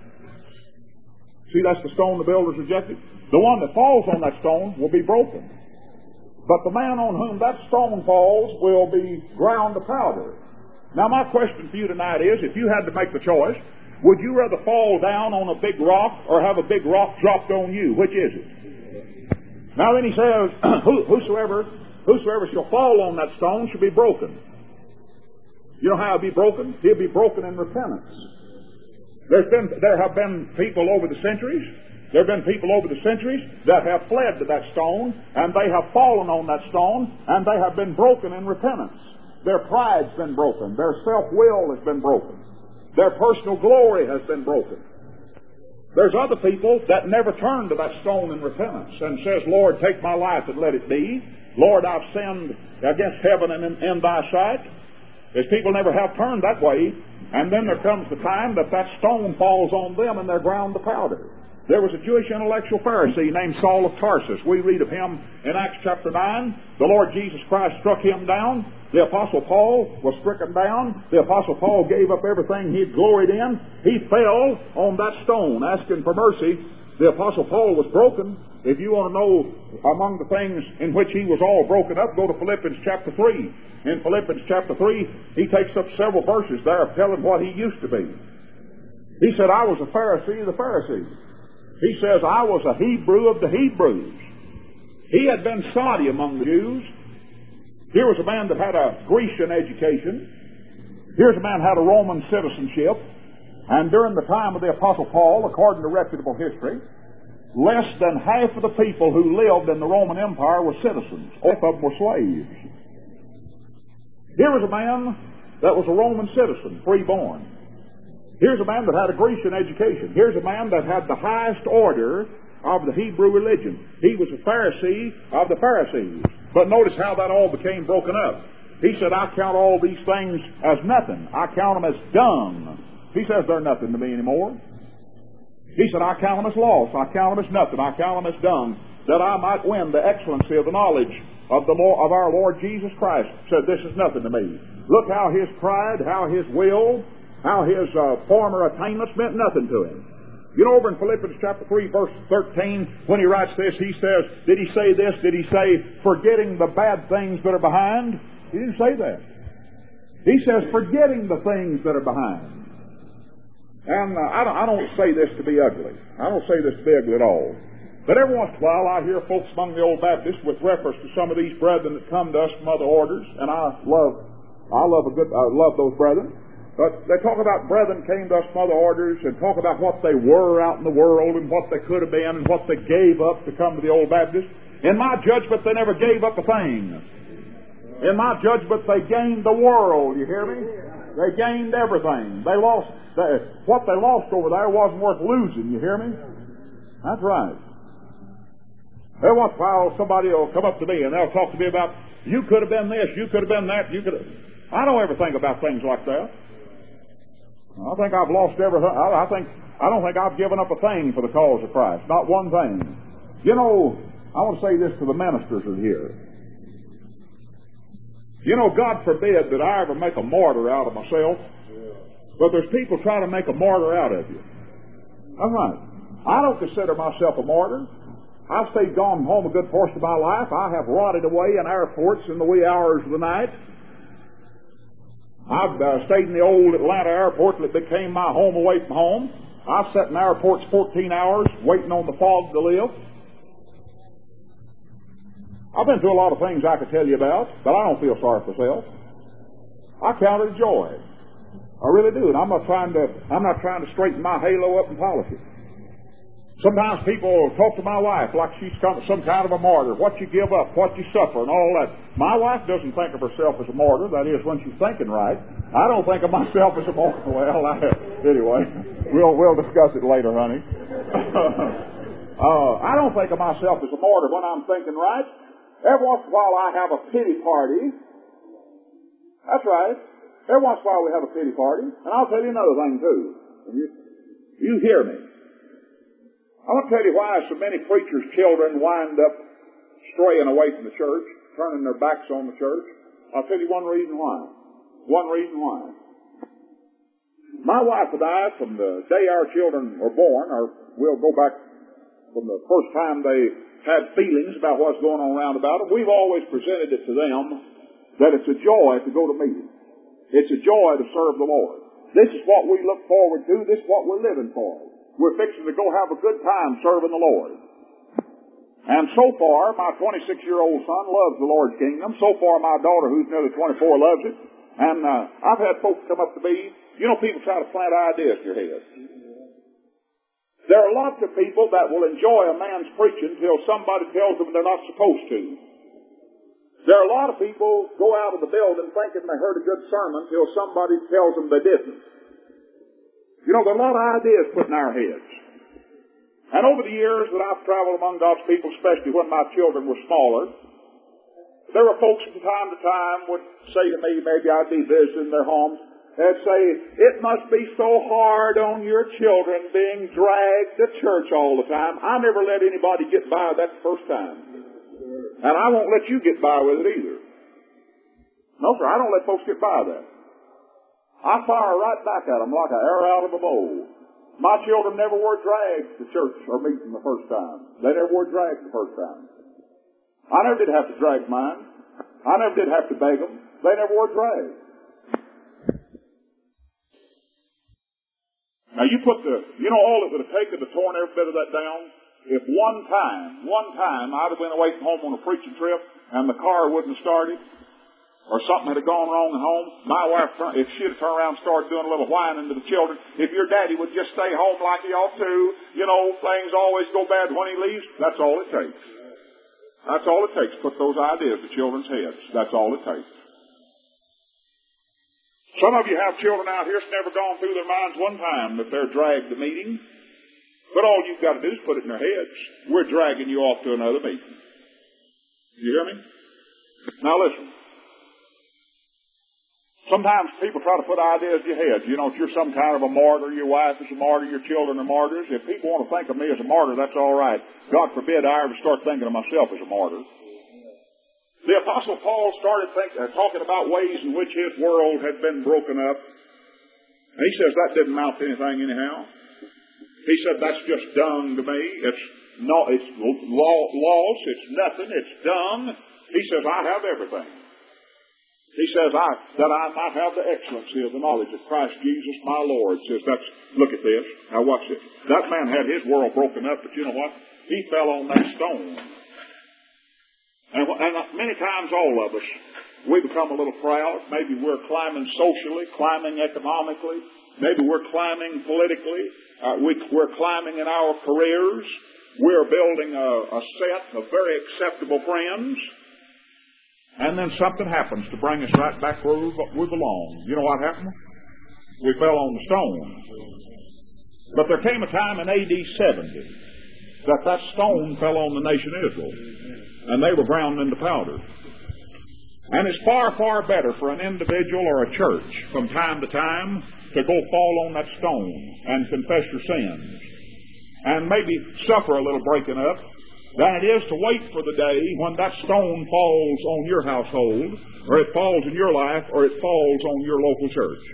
See, that's the stone the builders rejected. The one that falls on that stone will be broken. But the man on whom that stone falls will be ground to powder. Now my question for you tonight is, if you had to make the choice, would you rather fall down on a big rock or have a big rock dropped on you? Which is it? Now then he says, whosoever, whosoever shall fall on that stone shall be broken. You know how he'll be broken? He'll be broken in repentance. There's been, there have been people over the centuries, there have been people over the centuries that have fled to that stone, and they have fallen on that stone, and they have been broken in repentance. Their pride's been broken. Their self-will has been broken. Their personal glory has been broken. There's other people that never turn to that stone in repentance and says, Lord, take my life and let it be. Lord, I've sinned against heaven and in, in thy sight. There's people never have turned that way, and then there comes the time that that stone falls on them and they're ground to powder. There was a Jewish intellectual Pharisee named Saul of Tarsus. We read of him in Acts chapter nine. The Lord Jesus Christ struck him down. The Apostle Paul was stricken down. The Apostle Paul gave up everything he'd gloried in. He fell on that stone, asking for mercy. The Apostle Paul was broken. If you want to know among the things in which he was all broken up, go to Philippians chapter three. In Philippians chapter three, he takes up several verses there of telling what he used to be. He said, I was a Pharisee of the Pharisees. He says, I was a Hebrew of the Hebrews. He had been Saudi among the Jews. Here was a man that had a Grecian education. Here's a man that had a Roman citizenship. And during the time of the Apostle Paul, according to reputable history, less than half of the people who lived in the Roman Empire were citizens. Half of them were slaves. Here was a man that was a Roman citizen, free-born. Here's a man that had a Grecian education. Here's a man that had the highest order of the Hebrew religion. He was a Pharisee of the Pharisees. But notice how that all became broken up. He said, I count all these things as nothing. I count them as dung. He says they're nothing to me anymore. He said, I count them as loss. I count them as nothing. I count them as dung, that I might win the excellency of the knowledge of the Lord, of our Lord Jesus Christ. Said, this is nothing to me. Look how his pride, how his will, how his uh, former attainments meant nothing to him. You know, over in Philippians chapter three, verse thirteen, when he writes this, he says, did he say this? Did he say, forgetting the bad things that are behind? He didn't say that. He says, forgetting the things that are behind. And uh, I, don't, I don't say this to be ugly. I don't say this to be ugly at all. But every once in a while I hear folks among the old Baptists with reference to some of these brethren that come to us from other orders, and I love, I love a good, I love those brethren. But they talk about brethren came to us from other orders and talk about what they were out in the world and what they could have been and what they gave up to come to the old Baptists. In my judgment, they never gave up a thing. In my judgment, they gained the world. You hear me? They gained everything. They lost. They, what they lost over there wasn't worth losing. You hear me? That's right. Every once in a while, somebody will come up to me and they'll talk to me about, you could have been this, you could have been that, you could have. I don't ever think about things like that. I think I've lost everything. I, I think I don't think I've given up a thing for the cause of Christ. Not one thing. You know, I want to say this to the ministers that are here. You know, God forbid that I ever make a martyr out of myself. But there's people trying to make a martyr out of you. That's right. I don't consider myself a martyr. I've stayed gone home a good portion of my life. I have rotted away in airports in the wee hours of the night. I've uh, stayed in the old Atlanta airport that became my home away from home. I've sat in airports fourteen hours waiting on the fog to lift. I've been through a lot of things I could tell you about, but I don't feel sorry for myself. I count it a joy. I really do, and I'm not trying to I'm not trying to straighten my halo up and polish it. Sometimes people talk to my wife like she's some kind of a martyr. What you give up, what you suffer, and all that. My wife doesn't think of herself as a martyr. That is, when she's thinking right. I don't think of myself as a martyr. Well, I, anyway, we'll we'll discuss it later, honey. uh, I don't think of myself as a martyr when I'm thinking right. Every once in a while I have a pity party. That's right. Every once in a while we have a pity party. And I'll tell you another thing, too. You, you hear me. I want to tell you why so many preachers' children wind up straying away from the church, turning their backs on the church. I'll tell you one reason why. One reason why. My wife and I, from the day our children were born, or we'll go back from the first time they had feelings about what's going on around about them, we've always presented it to them that it's a joy to go to meetings. It's a joy to serve the Lord. This is what we look forward to. This is what we're living for. We're fixing to go have a good time serving the Lord. And so far, my twenty-six-year-old son loves the Lord's kingdom. So far, my daughter, who's nearly twenty-four, loves it. And uh, I've had folks come up to me. You know, people try to plant ideas in your head. There are lots of people that will enjoy a man's preaching until somebody tells them they're not supposed to. There are a lot of people go out of the building thinking they heard a good sermon until somebody tells them they didn't. You know, there are a lot of ideas put in our heads. And over the years that I've traveled among God's people, especially when my children were smaller, there were folks from time to time would say to me, maybe I'd be visiting their homes, they'd say, it must be so hard on your children being dragged to church all the time. I never let anybody get by that the first time. And I won't let you get by with it either. No, sir, I don't let folks get by that. I fire right back at them like an arrow out of a bow. My children never were dragged to church or meeting the first time. They never were dragged the first time. I never did have to drag mine. I never did have to beg them. They never were dragged. Now you put the, you know all it would have taken to torn every bit of that down? If one time, one time I'd have been away from home on a preaching trip and the car wouldn't have started, or something had gone wrong at home, my wife, if she'd have turned around and started doing a little whining to the children, if your daddy would just stay home like he ought to, you know, things always go bad when he leaves, that's all it takes. That's all it takes. Put those ideas in children's heads. That's all it takes. Some of you have children out here that's never gone through their minds one time that they're dragged to meeting. But all you've got to do is put it in their heads. We're dragging you off to another meeting. You hear me? Now listen. Sometimes people try to put ideas in your head. You know, if you're some kind of a martyr, your wife is a martyr, your children are martyrs. If people want to think of me as a martyr, that's all right. God forbid I ever start thinking of myself as a martyr. The Apostle Paul started think, uh, talking about ways in which his world had been broken up. And he says that didn't amount to anything anyhow. He said that's just dung to me. It's no, it's loss. It's nothing. It's dung. He says I have everything. He says, I, that I might have the excellency of the knowledge of Christ Jesus my Lord. Says, that's, look at this. Now watch this. That man had his world broken up, but you know what? He fell on that stone. And, and many times all of us, we become a little proud. Maybe we're climbing socially, climbing economically. Maybe we're climbing politically. Uh, we, we're climbing in our careers. We're building a, a set of very acceptable friends. And then something happens to bring us right back where we belong. You know what happened? We fell on the stone. But there came a time in A D seventy that that stone fell on the nation of Israel. And they were ground into powder. And it's far, far better for an individual or a church from time to time to go fall on that stone and confess your sins. And maybe suffer a little breaking up than it is to wait for the day when that stone falls on your household, or it falls in your life, or it falls on your local church.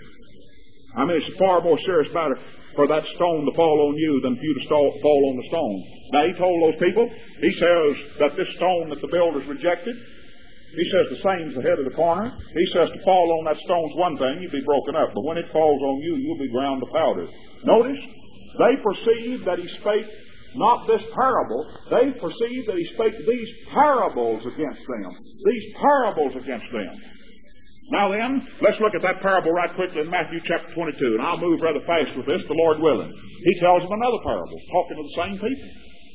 I mean, it's a far more serious matter for that stone to fall on you than for you to fall on the stone. Now, he told those people, he says that this stone that the builders rejected, he says the same's the head of the corner. He says to fall on that stone's one thing, you'll be broken up, but when it falls on you, you'll be ground to powder. Notice, they perceived that he spake not this parable, they perceived that he spake these parables against them. These parables against them. Now then, let's look at that parable right quickly in Matthew chapter twenty-two, and I'll move rather fast with this, the Lord willing. He tells them another parable, talking to the same people.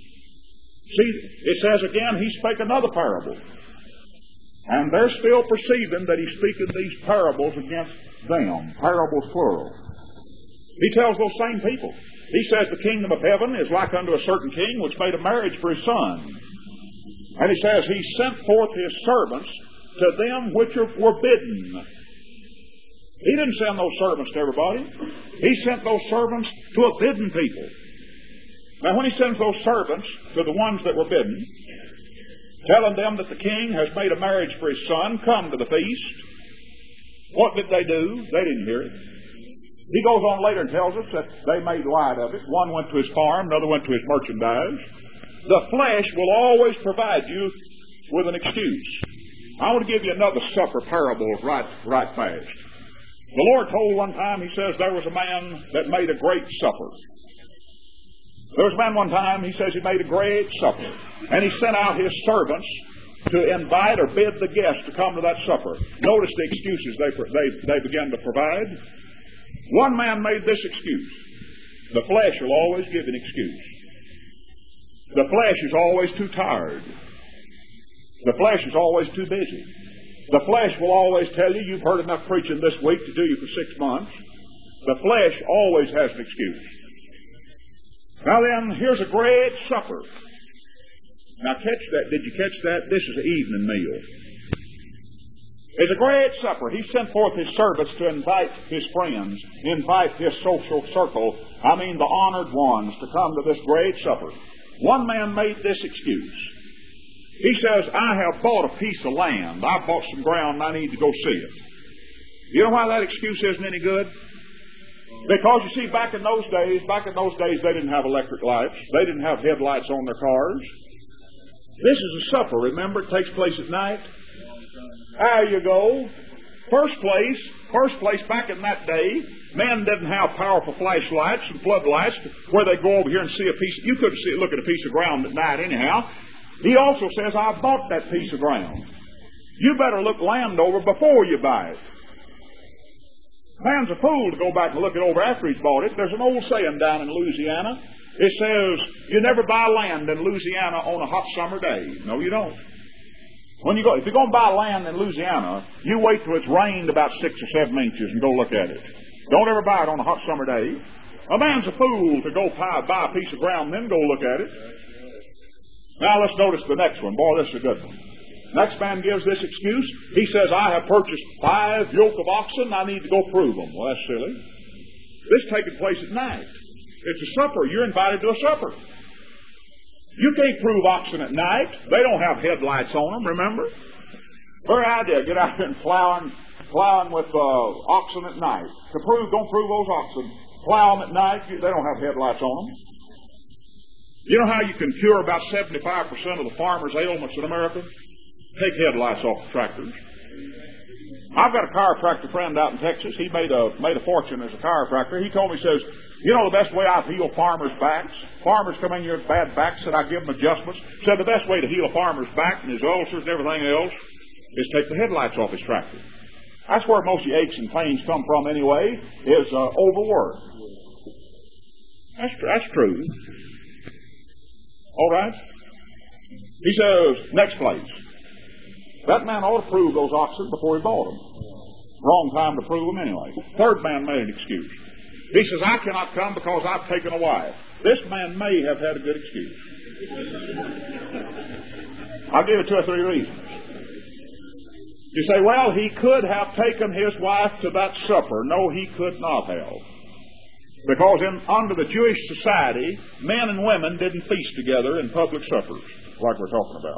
See, it says again, he spake another parable. And they're still perceiving that he's speaking these parables against them. Parables plural. He tells those same people. He says the kingdom of heaven is like unto a certain king which made a marriage for his son. And he says he sent forth his servants to them which were bidden. He didn't send those servants to everybody. He sent those servants to a bidden people. Now when he sends those servants to the ones that were bidden, telling them that the king has made a marriage for his son, come to the feast, what did they do? They didn't hear it. He goes on later and tells us that they made light of it. One went to his farm, another went to his merchandise. The flesh will always provide you with an excuse. I want to give you another supper parable right, right fast. The Lord told one time, he says, there was a man that made a great supper. There was a man one time, he says he made a great supper. And he sent out his servants to invite or bid the guests to come to that supper. Notice the excuses they, they, they began to provide. One man made this excuse. The flesh will always give an excuse. The flesh is always too tired. The flesh is always too busy. The flesh will always tell you, you've heard enough preaching this week to do you for six months. The flesh always has an excuse. Now then, here's a great supper. Now catch that. Did you catch that? This is an evening meal. It's a great supper. He sent forth his servants to invite his friends, invite his social circle, I mean the honored ones, to come to this great supper. One man made this excuse. He says, I have bought a piece of land. I bought some ground and I need to go see it. You know why that excuse isn't any good? Because you see, back in those days, back in those days, they didn't have electric lights. They didn't have headlights on their cars. This is a supper, remember? It takes place at night. There you go. First place, first place, back in that day, men didn't have powerful flashlights and floodlights where they go over here and see a piece. You couldn't see, look at a piece of ground at night anyhow. He also says, I bought that piece of ground. You better look land over before you buy it. Man's a fool to go back and look it over after he's bought it. There's an old saying down in Louisiana. It says, you never buy land in Louisiana on a hot summer day. No, you don't. When you go, if you're going to buy land in Louisiana, you wait till it's rained about six or seven inches and go look at it. Don't ever buy it on a hot summer day. A man's a fool to go buy, buy a piece of ground and then go look at it. Now let's notice the next one. Boy, this is a good one. Next man gives this excuse. He says, I have purchased five yoke of oxen. I need to go prove them. Well, that's silly. This is taking place at night. It's a supper. You're invited to a supper. You can't prove oxen at night. They don't have headlights on them, remember? Very idea. Get out here and plowing, plowing with uh, oxen at night. To prove, don't prove those oxen. Plow them at night. They don't have headlights on them. You know how you can cure about seventy-five percent of the farmers' ailments in America? Take headlights off the tractors. I've got a chiropractor friend out in Texas. He made a made a fortune as a chiropractor. He told me, he says, you know the best way I heal farmers' backs? Farmers come in here with bad backs, and I give them adjustments. Said the best way to heal a farmer's back and his ulcers and everything else is take the headlights off his tractor. That's where most of the aches and pains come from anyway, is uh, overwork. That's, that's true. All right? He says, next place. That man ought to prove those oxen before he bought them. Wrong time to prove them anyway. Third man made an excuse. He says, I cannot come because I've taken a wife. This man may have had a good excuse. I'll give you two or three reasons. You say, well, he could have taken his wife to that supper. No, he could not have. Because in, under the Jewish society, men and women didn't feast together in public suppers, like we're talking about.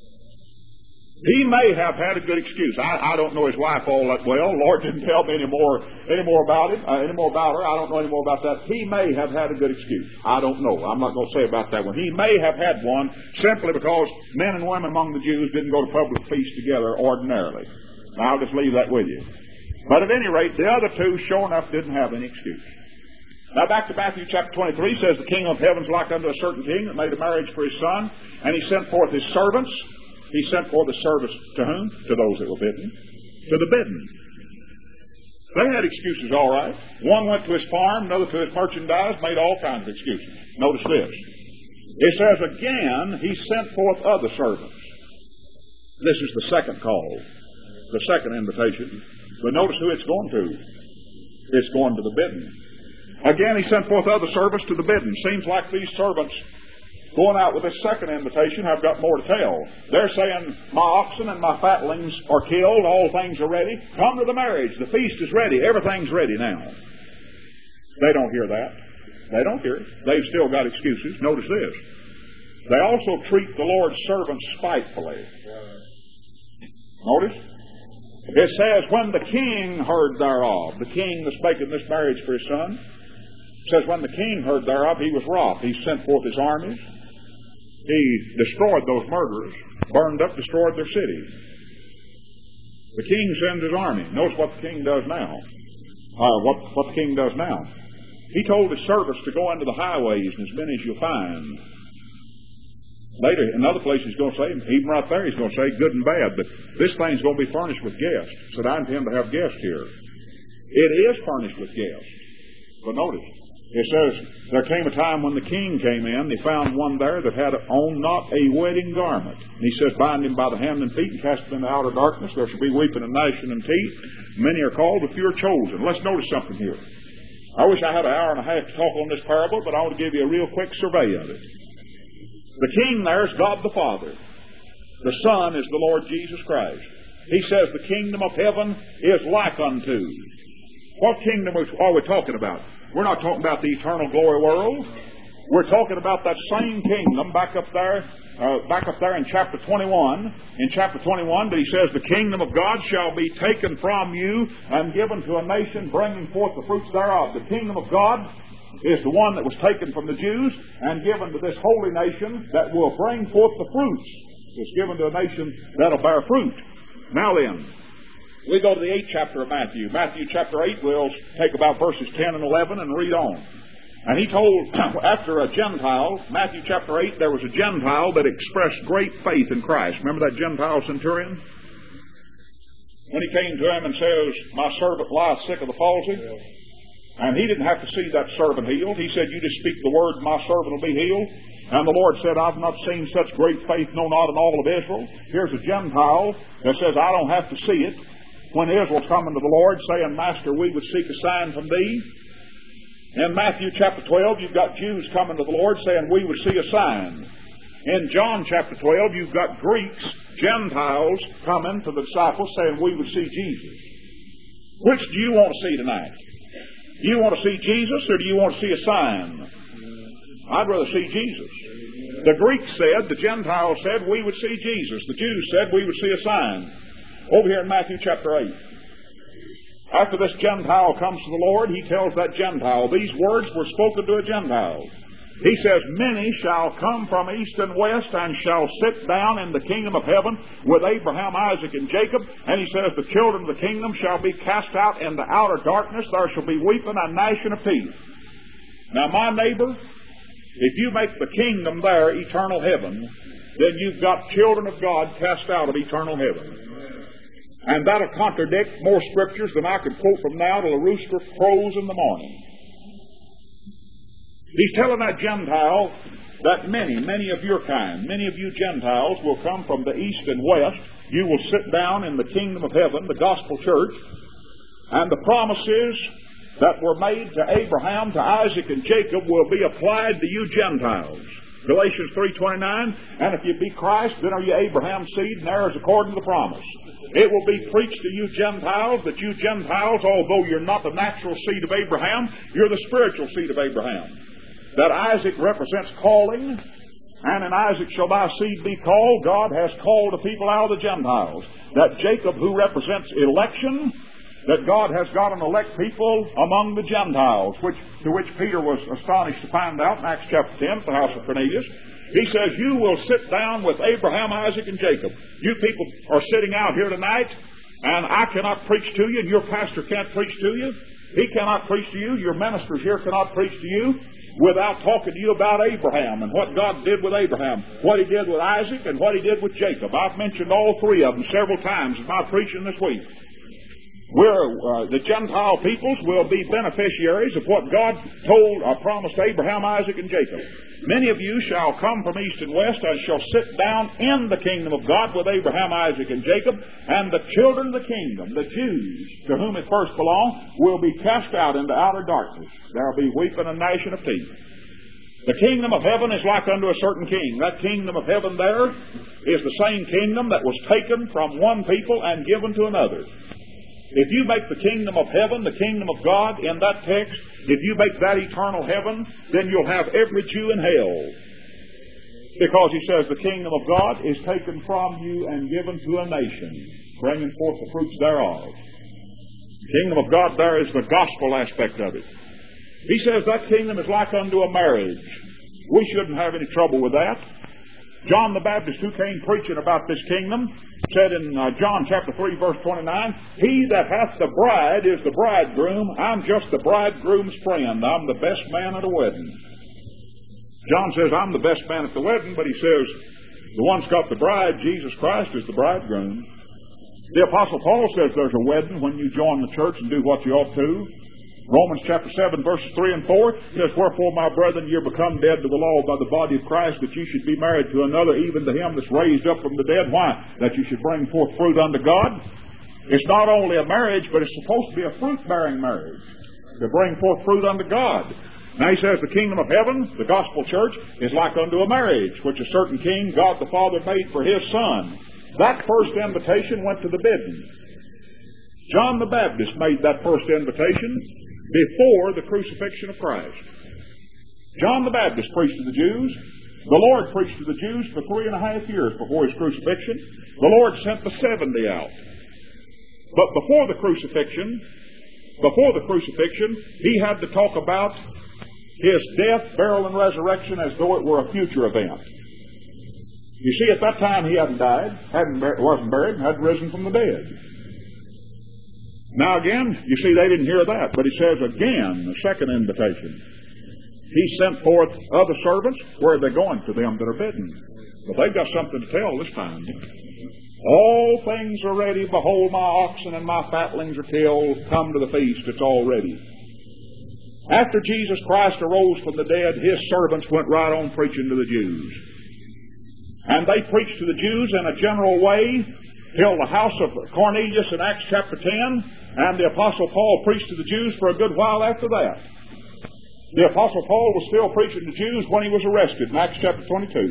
He may have had a good excuse. I, I don't know his wife all that well. Lord didn't tell me any more, any more about it, uh, any more about her. I don't know any more about that. He may have had a good excuse. I don't know. I'm not going to say about that one. He may have had one simply because men and women among the Jews didn't go to public feasts together ordinarily. I'll just leave that with you. But at any rate, the other two, sure enough, didn't have any excuse. Now back to Matthew chapter twenty-three, says the kingdom of heaven is like unto a certain king that made a marriage for his son, and he sent forth his servants. He sent forth the service to whom? To those that were bidden. To the bidden. They had excuses, all right. One went to his farm, another to his merchandise, made all kinds of excuses. Notice this. It says again, he sent forth other servants. This is the second call, the second invitation. But notice who it's going to. It's going to the bidden. Again, he sent forth other servants to the bidden. Seems like these servants going out with this second invitation have got more to tell. They're saying, my oxen and my fatlings are killed, all things are ready. Come to the marriage, the feast is ready, everything's ready now. They don't hear that. They don't hear it. They've still got excuses. Notice this. They also treat the Lord's servants spitefully. Notice. It says, when the king heard thereof, the king that's making this marriage for his son, says when the king heard thereof, he was wroth. He sent forth his armies. He destroyed those murderers, burned up, destroyed their cities. The king sends his army. Notice what the king does now. Uh, what, what the king does now. He told his servants to go into the highways, and as many as you'll find. Later, in other places, he's going to say, even right there, he's going to say good and bad, but this thing's going to be furnished with guests. So I intend to have guests here. It is furnished with guests. But notice, it says, there came a time when the king came in, they found one there that had on not a wedding garment. And he says, bind him by the hand and feet and cast him into outer darkness. There shall be weeping and gnashing of teeth. Many are called, but few are chosen. Let's notice something here. I wish I had an hour and a half to talk on this parable, but I want to give you a real quick survey of it. The king there is God the Father. The Son is the Lord Jesus Christ. He says the kingdom of heaven is like unto. What kingdom are we talking about? We're not talking about the eternal glory world. We're talking about that same kingdom back up there uh, back up there in chapter twenty-one, in chapter twenty-one, that he says, the kingdom of God shall be taken from you and given to a nation bringing forth the fruits thereof. The kingdom of God is the one that was taken from the Jews and given to this holy nation that will bring forth the fruits. It's given to a nation that'll bear fruit. Now then, we go to the eighth chapter of Matthew. Matthew chapter eight, we'll take about verses ten and eleven and read on. And he told, after a Gentile, Matthew chapter eight, there was a Gentile that expressed great faith in Christ. Remember that Gentile centurion? When he came to him and says, my servant lieth sick of the palsy. And he didn't have to see that servant healed. He said, you just speak the word, my servant will be healed. And the Lord said, I've not seen such great faith, no, not in all of Israel. Here's a Gentile that says, I don't have to see it. When Israel's coming to the Lord, saying, Master, we would seek a sign from thee. In Matthew chapter twelve, you've got Jews coming to the Lord saying, we would see a sign. In John chapter twelve, you've got Greeks, Gentiles, coming to the disciples saying, we would see Jesus. Which do you want to see tonight? Do you want to see Jesus, or do you want to see a sign? I'd rather see Jesus. The Greeks said, the Gentiles said, we would see Jesus. The Jews said, we would see a sign. Over here in Matthew chapter eight. After this Gentile comes to the Lord, he tells that Gentile, these words were spoken to a Gentile. He says, many shall come from east and west and shall sit down in the kingdom of heaven with Abraham, Isaac, and Jacob. And he says, the children of the kingdom shall be cast out into outer darkness. There shall be weeping and gnashing of teeth. Now, my neighbor, if you make the kingdom there eternal heaven, then you've got children of God cast out of eternal heaven. And that'll contradict more scriptures than I could quote from now till the rooster crows in the morning. He's telling that Gentile that many, many of your kind, many of you Gentiles will come from the east and west. You will sit down in the kingdom of heaven, the gospel church, and the promises that were made to Abraham, to Isaac, and Jacob will be applied to you Gentiles. Galatians three twenty-nine, and if you be Christ, then are you Abraham's seed and heirs according to the promise. It will be preached to you Gentiles that you Gentiles, although you're not the natural seed of Abraham, you're the spiritual seed of Abraham. That Isaac represents calling, and in Isaac shall thy seed be called. God has called a people out of the Gentiles. That Jacob, who represents election, that God has got an elect people among the Gentiles, which to which Peter was astonished to find out in Acts chapter ten, the house of Cornelius. He says, you will sit down with Abraham, Isaac, and Jacob. You people are sitting out here tonight, and I cannot preach to you, and your pastor can't preach to you. He cannot preach to you. Your ministers here cannot preach to you without talking to you about Abraham and what God did with Abraham, what He did with Isaac, and what He did with Jacob. I've mentioned all three of them several times in my preaching this week. We're, uh, the Gentile peoples will be beneficiaries of what God told or promised Abraham, Isaac, and Jacob. Many of you shall come from east and west and shall sit down in the kingdom of God with Abraham, Isaac, and Jacob, and the children of the kingdom, the Jews, to whom it first belonged, will be cast out into outer darkness. There will be weeping and gnashing of teeth. The kingdom of heaven is like unto a certain king. That kingdom of heaven there is the same kingdom that was taken from one people and given to another. If you make the kingdom of heaven, the kingdom of God, in that text, if you make that eternal heaven, then you'll have every Jew in hell. Because he says the kingdom of God is taken from you and given to a nation, bringing forth the fruits thereof. The kingdom of God there is the gospel aspect of it. He says that kingdom is like unto a marriage. We shouldn't have any trouble with that. John the Baptist, who came preaching about this kingdom, said in uh, John chapter three, verse twenty-nine, he that hath the bride is the bridegroom. I'm just the bridegroom's friend. I'm the best man at a wedding. John says, I'm the best man at the wedding, but he says, the one's got the bride, Jesus Christ, is the bridegroom. The Apostle Paul says there's a wedding when you join the church and do what you ought to. Romans chapter seven, verses three and four says, wherefore, my brethren, ye are become dead to the law by the body of Christ, that ye should be married to another, even to him that's raised up from the dead. Why? That ye should bring forth fruit unto God. It's not only a marriage, but it's supposed to be a fruit-bearing marriage, to bring forth fruit unto God. Now he says the kingdom of heaven, the gospel church, is like unto a marriage, which a certain king, God the Father, made for his son. That first invitation went to the bidding. John the Baptist made that first invitation before the crucifixion of Christ. John the Baptist preached to the Jews, The Lord preached to the Jews for three and a half years before His crucifixion. The Lord sent the seventy out. But before the crucifixion, before the crucifixion, He had to talk about His death, burial, and resurrection as though it were a future event. You see, at that time He hadn't died, hadn't wasn't buried, hadn't risen from the dead. Now again, you see, they didn't hear that, but He says again, the second invitation. He sent forth other servants. Where are they going? To them that are bidden. But they've got something to tell this time. All things are ready. Behold, my oxen and my fatlings are killed. Come to the feast. It's all ready. After Jesus Christ arose from the dead, His servants went right on preaching to the Jews. And they preached to the Jews in a general way till the house of Cornelius in Acts chapter ten, and the Apostle Paul preached to the Jews for a good while after that. The Apostle Paul was still preaching to Jews when he was arrested in Acts chapter twenty-two.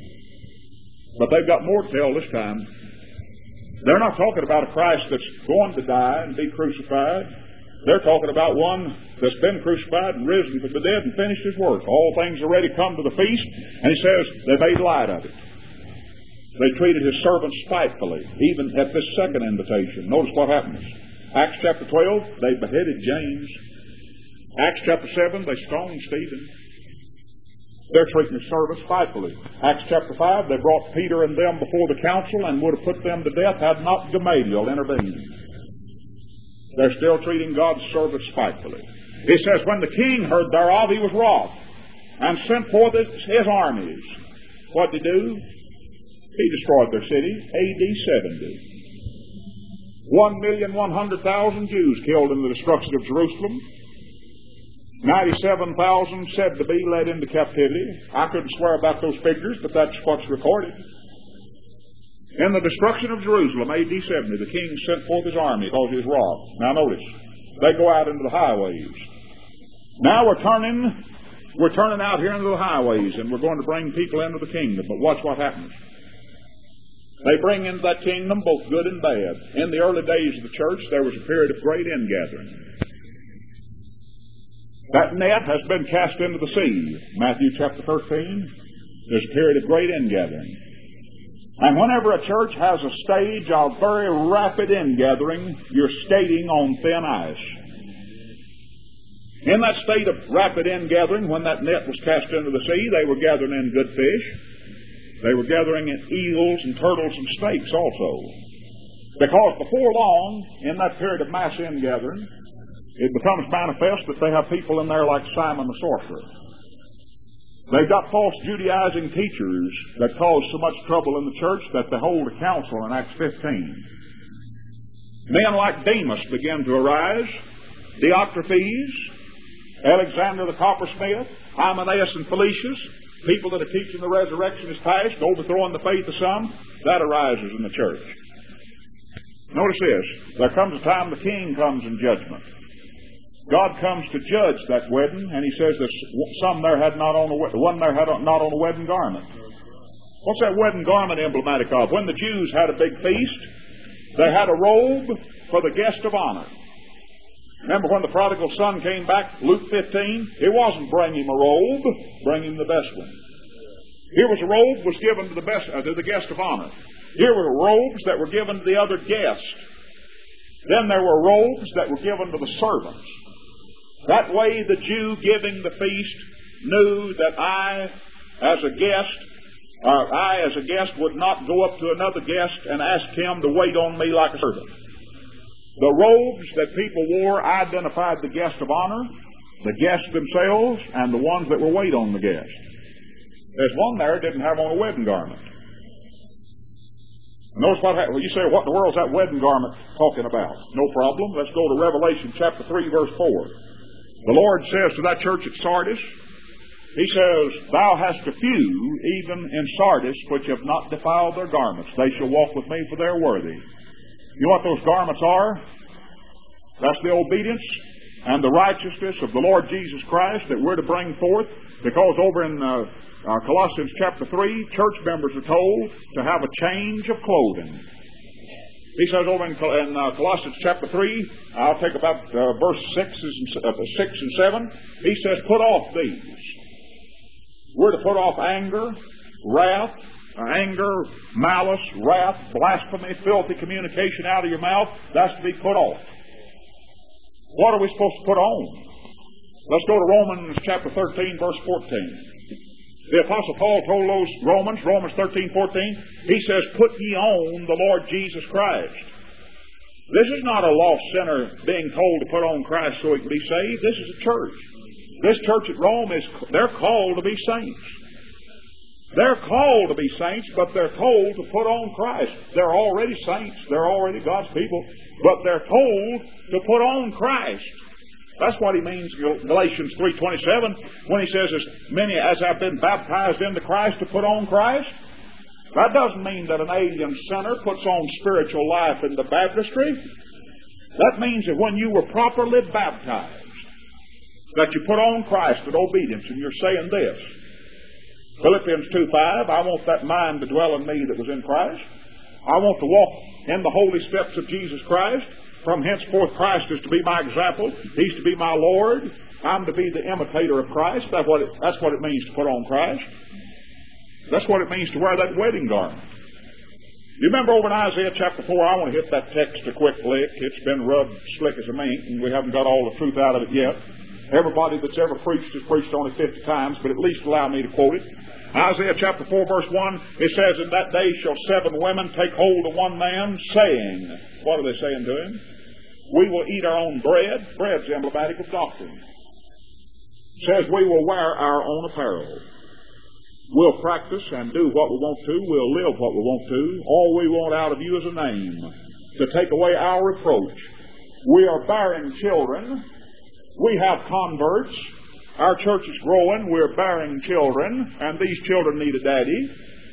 But they've got more to tell this time. They're not talking about a Christ that's going to die and be crucified. They're talking about one that's been crucified and risen from the dead and finished His work. All things are ready, come to the feast. And He says they made light of it. They treated His servants spitefully, even at this second invitation. Notice what happens. Acts chapter twelve, they beheaded James. Acts chapter seven, they stoned Stephen. They're treating His servants spitefully. Acts chapter five, they brought Peter and them before the council and would have put them to death had not Gamaliel intervened. They're still treating God's servants spitefully. It says, when the king heard thereof, he was wroth, and sent forth his, his armies. What did he do? He destroyed their city, A D seventy. One million one hundred thousand Jews killed in the destruction of Jerusalem. ninety-seven thousand said to be led into captivity. I couldn't swear about those figures, but that's what's recorded. In the destruction of Jerusalem, A D seventy, the king sent forth his army because he was wroth. Now notice, they go out into the highways. Now we're turning, we're turning out here into the highways, and we're going to bring people into the kingdom. But watch what happens. They bring into that kingdom both good and bad. In the early days of the church, there was a period of great ingathering. That net has been cast into the sea. Matthew chapter thirteen, there's a period of great ingathering. And whenever a church has a stage of very rapid ingathering, you're skating on thin ice. In that state of rapid ingathering, when that net was cast into the sea, they were gathering in good fish. They were gathering in eels and turtles and snakes also. Because before long, in that period of mass ingathering, it becomes manifest that they have people in there like Simon the sorcerer. They've got false Judaizing teachers that cause so much trouble in the church that they hold a council in Acts fifteen. Men like Demas begin to arise, Diotrephes, Alexander the coppersmith, Hymenaeus and Felicius, people that are teaching the resurrection is past, overthrowing the faith of some. That arises in the church. Notice this. There comes a time the king comes in judgment. God comes to judge that wedding, and He says that some there had not on a one there had not on a wedding garment. What's that wedding garment emblematic of? When the Jews had a big feast, they had a robe for the guest of honor. Remember when the prodigal son came back, Luke fifteen? It wasn't bring him a robe, bring him the best one. Here was a robe was given to the best uh, to the guest of honor. Here were robes that were given to the other guests. Then there were robes that were given to the servants. That way the Jew giving the feast knew that I, as a guest, or I as a guest would not go up to another guest and ask him to wait on me like a servant. The robes that people wore identified the guest of honor, the guests themselves, and the ones that were wait on the guest. There's one there that didn't have on a wedding garment. Notice what happened. Well, you say, what in the world is that wedding garment talking about? No problem. Let's go to Revelation chapter three, verse four. The Lord says to that church at Sardis, He says, Thou hast a few, even in Sardis, which have not defiled their garments. They shall walk with me, for they are worthy. You know what those garments are? That's the obedience and the righteousness of the Lord Jesus Christ that we're to bring forth. Because over in uh, uh, Colossians chapter three, church members are told to have a change of clothing. He says over in, in uh, Colossians chapter three, I'll take about uh, verse six and, uh, six and seven, he says, Put off these. We're to put off anger, wrath, anger, malice, wrath, blasphemy, filthy communication out of your mouth. That's to be put off. What are we supposed to put on? Let's go to Romans chapter thirteen, verse fourteen. The Apostle Paul told those Romans, Romans thirteen, fourteen, he says, put ye on the Lord Jesus Christ. This is not a lost sinner being told to put on Christ so he can be saved. This is a church. This church at Rome, is they're called to be saints. They're called to be saints, but they're told to put on Christ. They're already saints. They're already God's people. But they're told to put on Christ. That's what he means in Galatians three twenty-seven when he says, as many as have been baptized into Christ to put on Christ. That doesn't mean that an alien sinner puts on spiritual life in the baptistry. That means that when you were properly baptized, that you put on Christ in obedience, and you're saying this. Philippians two five, I want that mind to dwell in me that was in Christ. I want to walk in the holy steps of Jesus Christ. From henceforth Christ is to be my example. He's to be my Lord. I'm to be the imitator of Christ. That's what it, that's what it means to put on Christ. That's what it means to wear that wedding garment. You remember over in Isaiah chapter four, I want to hit that text a quick lick. It's been rubbed slick as a mink, and we haven't got all the truth out of it yet. Everybody that's ever preached has preached on it fifty times, but at least allow me to quote it. Isaiah chapter four, verse one, it says, in that day shall seven women take hold of one man, saying, what are they saying to him? We will eat our own bread. Bread's emblematic of doctrine. It says we will wear our own apparel. We'll practice and do what we want to. We'll live what we want to. All we want out of you is a name to take away our reproach. We are bearing children. We have converts. Our church is growing. We're bearing children, and these children need a daddy.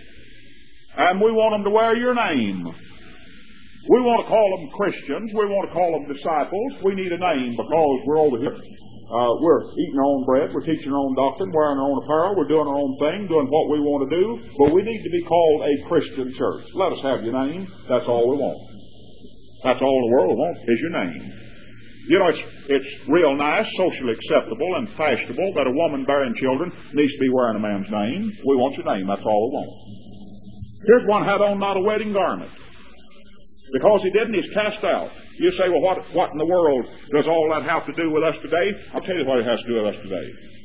And we want them to wear your name. We want to call them Christians. We want to call them disciples. We need a name because we're over here. Uh, we're eating our own bread. We're teaching our own doctrine, wearing our own apparel. We're doing our own thing, doing what we want to do. But we need to be called a Christian church. Let us have your name. That's all we want. That's all the world wants is your name. You know, it's, it's real nice, socially acceptable, and fashionable that a woman bearing children needs to be wearing a man's name. We want your name. That's all we want. Here's one had on not a wedding garment. Because he didn't, he's cast out. You say, well, what, what in the world does all that have to do with us today? I'll tell you what it has to do with us today.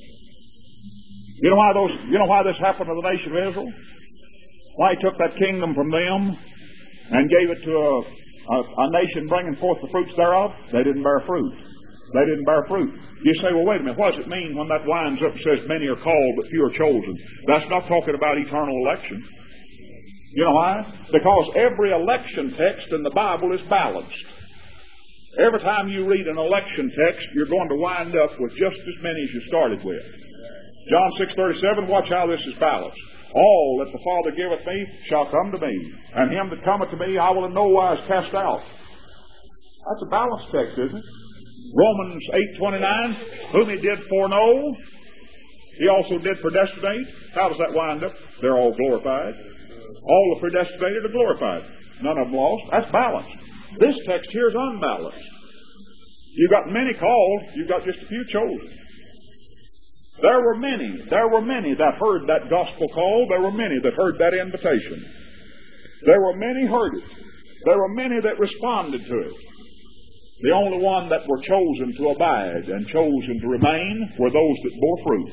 You know why those? You know why this happened to the nation of Israel? Why he took that kingdom from them and gave it to a, a, a nation bringing forth the fruits thereof? They didn't bear fruit. They didn't bear fruit. You say, well, wait a minute, what does it mean when that winds up and says, many are called, but few are chosen? That's not talking about eternal election. You know why? Because every election text in the Bible is balanced. Every time you read an election text, you're going to wind up with just as many as you started with. John six thirty-seven, watch how this is balanced. All that the Father giveth me shall come to me, and him that cometh to me I will in no wise cast out. That's a balanced text, isn't it? Romans eight twenty-nine, whom he did foreknow, he also did predestinate. How does that wind up? They're all glorified. All the predestinated are glorified. None of them lost. That's balanced. This text here is unbalanced. You've got many called. You've got just a few chosen. There were many. There were many that heard that gospel call. There were many that heard that invitation. There were many heard it. There were many that responded to it. The only one that were chosen to abide and chosen to remain were those that bore fruit.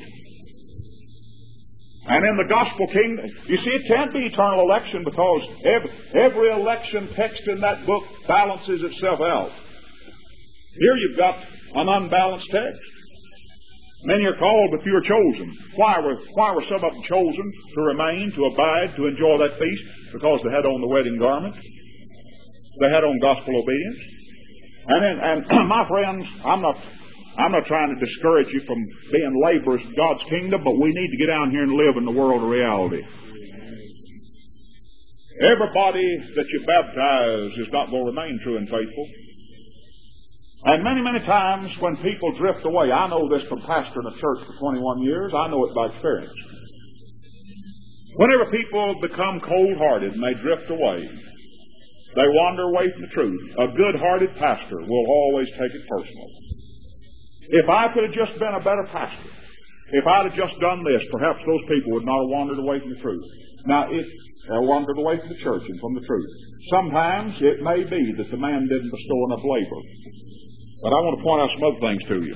And in the gospel kingdom, you see, it can't be eternal election because every, every election text in that book balances itself out. Here you've got an unbalanced text. Many are called, but few are chosen. Why were, why were some of them chosen to remain, to abide, to enjoy that feast? Because they had on the wedding garment. They had on gospel obedience. And, in, and my friends, I'm not... I'm not trying to discourage you from being laborers in God's kingdom, but we need to get down here and live in the world of reality. Everybody that you baptize is not going to remain true and faithful. And many, many times when people drift away, I know this from pastoring a church for twenty-one years, I know it by experience. Whenever people become cold-hearted and they drift away, they wander away from the truth, a good-hearted pastor will always take it personal. If I could have just been a better pastor, If I'd have just done this, perhaps those people would not have wandered away from the truth. Now, if they wandered away from the church and from the truth, sometimes it may be that the man didn't bestow enough labor. But I want to point out some other things to you.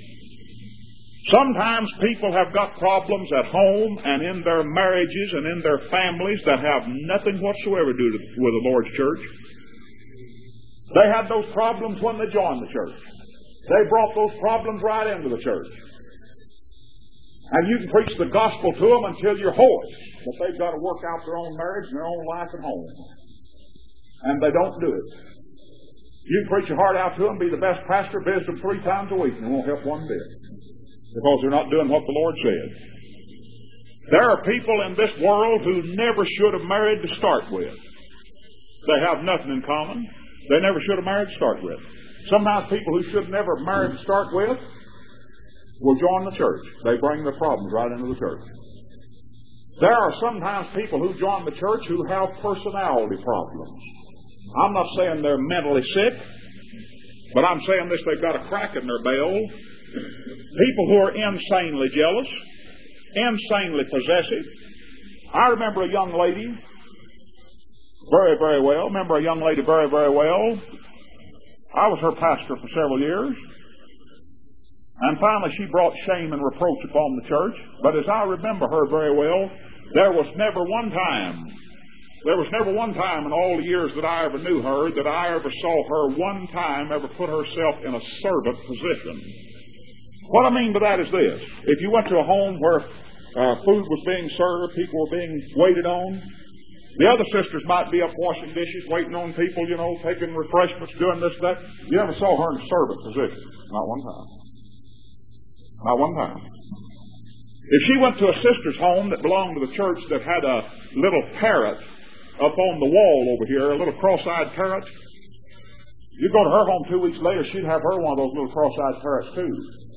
Sometimes people have got problems at home and in their marriages and in their families that have nothing whatsoever to do with the Lord's church. They had those problems when they joined the church. They brought those problems right into the church. And you can preach the gospel to them until you're hoarse, but they've got to work out their own marriage and their own life at home. And they don't do it. You can preach your heart out to them, be the best pastor, visit them three times a week, and it won't help one bit. Because they're not doing what the Lord said. There are people in this world who never should have married to start with. They have nothing in common. They never should have married to start with. Sometimes people who should never have married to start with will join the church. They bring their problems right into the church. There are sometimes people who join the church who have personality problems. I'm not saying they're mentally sick, but I'm saying this, they've got a crack in their bell. People who are insanely jealous, insanely possessive. I remember a young lady very, very well. Remember a young lady very, very well. I was her pastor for several years. And finally she brought shame and reproach upon the church. But as I remember her very well, there was never one time, there was never one time in all the years that I ever knew her that I ever saw her one time ever put herself in a servant position. What I mean by that is this. If you went to a home where uh, food was being served, people were being waited on, the other sisters might be up washing dishes, waiting on people, you know, taking refreshments, doing this, that. You never saw her in a servant position. Not one time. Not one time. If she went to a sister's home that belonged to the church that had a little parrot up on the wall over here, a little cross-eyed parrot, you go to her home two weeks later, she'd have her one of those little cross-eyed parrots too.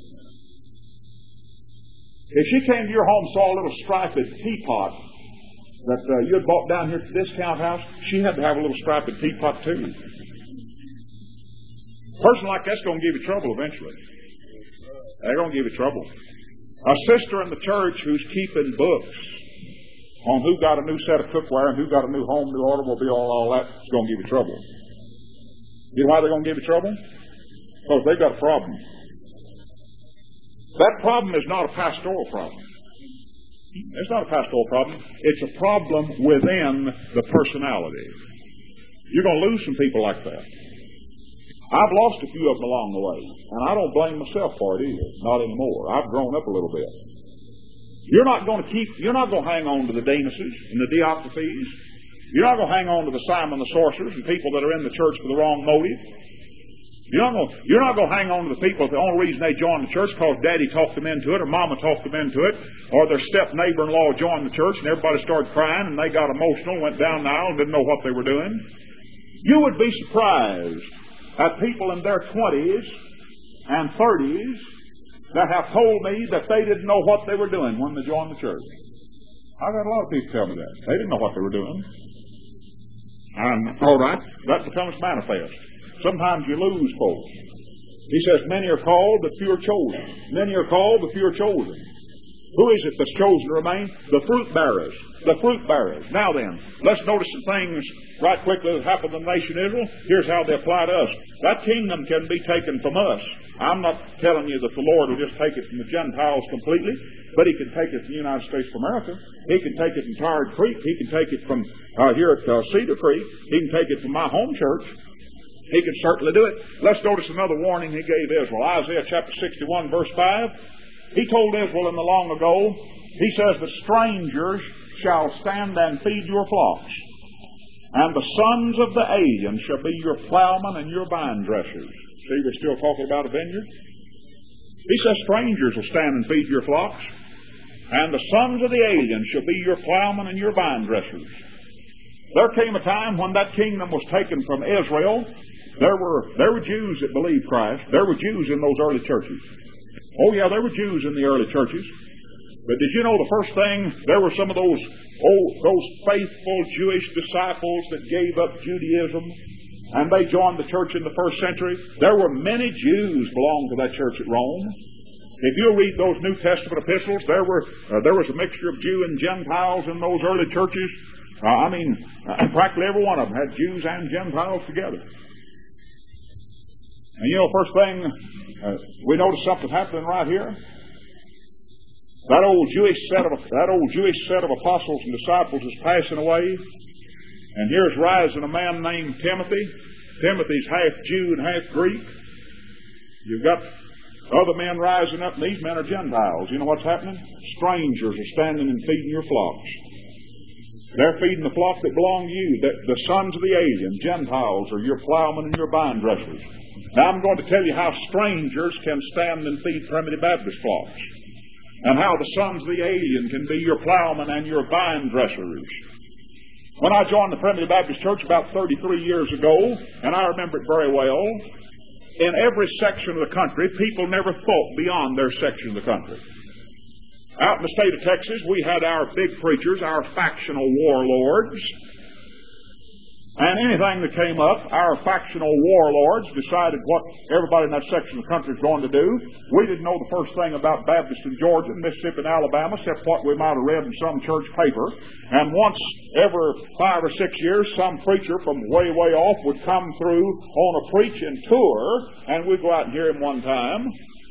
If she came to your home and saw a little striped teapot that uh, you had bought down here at the discount house, she had to have a little striped teapot too. A person like that's going to give you trouble eventually. They're going to give you trouble. A sister in the church who's keeping books on who got a new set of cookware and who got a new home, new automobile, all that, is going to give you trouble. You know why they're going to give you trouble? Because they've got a problem. That problem is not a pastoral problem. It's not a pastoral problem. It's a problem within the personality. You're going to lose some people like that. I've lost a few of them along the way, and I don't blame myself for it either. Not anymore. I've grown up a little bit. You're not going to keep, you're not going to hang on to the Demuses and the Diotrephes. You're not going to hang on to the Simon the sorcerers and people that are in the church for the wrong motive. You're not going to, you're not going to hang on to the people the only reason they joined the church because Daddy talked them into it or Mama talked them into it or their step neighbor-in-law joined the church and everybody started crying and they got emotional, went down the aisle and didn't know what they were doing. You would be surprised at people in their twenties and thirties that have told me that they didn't know what they were doing when they joined the church. I've had a lot of people tell me that. They didn't know what they were doing. And, all right, that becomes manifest. Sometimes you lose folks. He says, many are called, but few are chosen. Many are called, but few are chosen. Who is it that's chosen to remain? The fruit bearers. The fruit bearers. Now then, let's notice some things right quickly that happened in the nation of Israel. Here's how they apply to us. That kingdom can be taken from us. I'm not telling you that the Lord will just take it from the Gentiles completely, but He can take it from the United States of America. He can take it from Tired Creek. He can take it from uh, here at uh, Cedar Creek. He can take it from my home church. He can certainly do it. Let's notice another warning He gave Israel. Isaiah chapter sixty-one, verse five. He told Israel in the long ago, He says that strangers shall stand and feed your flocks, and the sons of the alien shall be your plowmen and your vine dressers. See, we're still talking about a vineyard. He says strangers will stand and feed your flocks, and the sons of the alien shall be your plowmen and your vine dressers. There came a time when that kingdom was taken from Israel. There were, there were Jews that believed Christ. There were Jews in those early churches. Oh, yeah, there were Jews in the early churches. But did you know the first thing, there were some of those, oh, those faithful Jewish disciples that gave up Judaism, and they joined the church in the first century. There were many Jews belonged to that church at Rome. If you read those New Testament epistles, there were uh, there was a mixture of Jew and Gentiles in those early churches. Uh, I mean, uh, practically every one of them had Jews and Gentiles together. And you know, first thing, uh, we notice something happening right here. That old Jewish set of that old Jewish set of apostles and disciples is passing away, and here's rising a man named Timothy. Timothy's half Jew and half Greek. You've got other men rising up, and these men are Gentiles. You know what's happening? Strangers are standing and feeding your flocks. They're feeding the flock that belong to you. The, the sons of the alien, Gentiles, are your plowmen and your vine dressers. Now I'm going to tell you how strangers can stand and feed Primitive Baptist flocks, and how the sons of the alien can be your plowmen and your vine dressers. When I joined the Primitive Baptist Church about thirty-three years ago, and I remember it very well, in every section of the country, people never thought beyond their section of the country. Out in the state of Texas, we had our big preachers, our factional warlords. And anything that came up, our factional warlords decided what everybody in that section of the country was going to do. We didn't know the first thing about Baptists in Georgia, Mississippi, and Alabama, except what we might have read in some church paper. And once every five or six years, some preacher from way, way off would come through on a preaching tour, and we'd go out and hear him one time.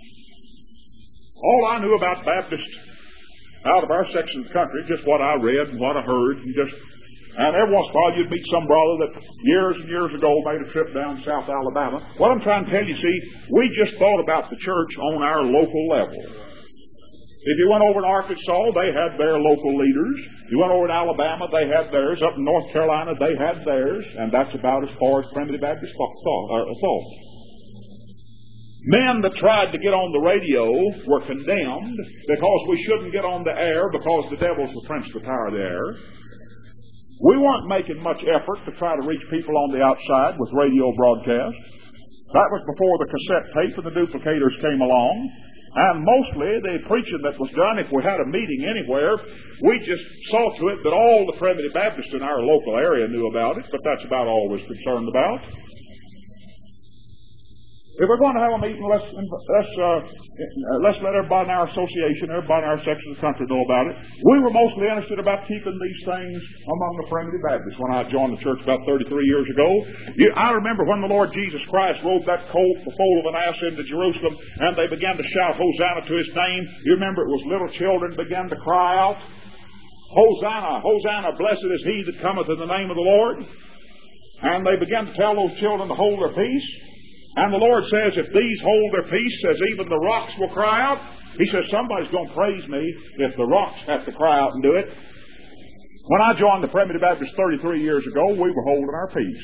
All I knew about Baptists out of our section of the country, just what I read and what I heard, and just And every once in a while you'd meet some brother that years and years ago made a trip down to South Alabama. What I'm trying to tell you, see, we just thought about the church on our local level. If you went over to Arkansas, they had their local leaders. You went over to Alabama, they had theirs. Up in North Carolina, they had theirs. And that's about as far as Primitive Baptist thought. Men that tried to get on the radio were condemned because we shouldn't get on the air because the devil's the prince of the power of the air. We weren't making much effort to try to reach people on the outside with radio broadcasts. That was before the cassette tape and the duplicators came along. And mostly the preaching that was done, if we had a meeting anywhere, we just saw to it that all the Primitive Baptists in our local area knew about it, but that's about all we're concerned about. If we're going to have a meeting, let's let's uh, let's let everybody in our association, everybody in our section of the country know about it. We were mostly interested about keeping these things among the Primitive Baptists. When I joined the church about thirty-three years ago, you, I remember when the Lord Jesus Christ rode that colt, the foal of an ass, into Jerusalem, and they began to shout Hosanna to His name. You remember it was little children began to cry out, Hosanna, Hosanna, blessed is he that cometh in the name of the Lord. And they began to tell those children to hold their peace. And the Lord says, if these hold their peace, says even the rocks will cry out. He says, somebody's going to praise me if the rocks have to cry out and do it. When I joined the Primitive Baptist thirty-three years ago, we were holding our peace.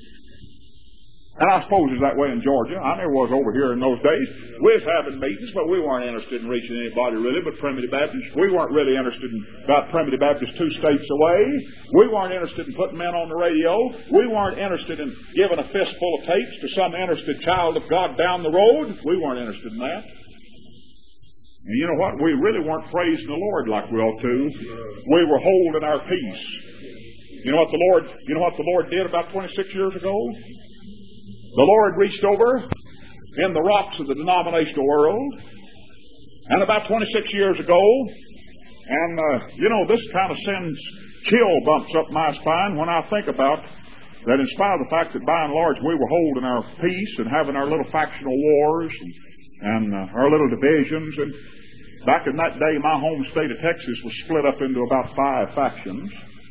And I suppose it's that way in Georgia. I never was over here in those days. We was having meetings, but we weren't interested in reaching anybody really but Primitive Baptists. We weren't really interested in about Primitive Baptists two states away. We weren't interested in putting men on the radio. We weren't interested in giving a fistful of tapes to some interested child of God down the road. We weren't interested in that. And you know what? We really weren't praising the Lord like we ought to. We were holding our peace. You know what the Lord, you know what the Lord did about twenty-six years ago? The Lord reached over in the rocks of the denominational world, and about twenty-six years ago, and uh, you know, this kind of sends chill bumps up my spine when I think about that in spite of the fact that by and large we were holding our peace and having our little factional wars and, and uh, our little divisions, and back in that day my home state of Texas was split up into about five factions.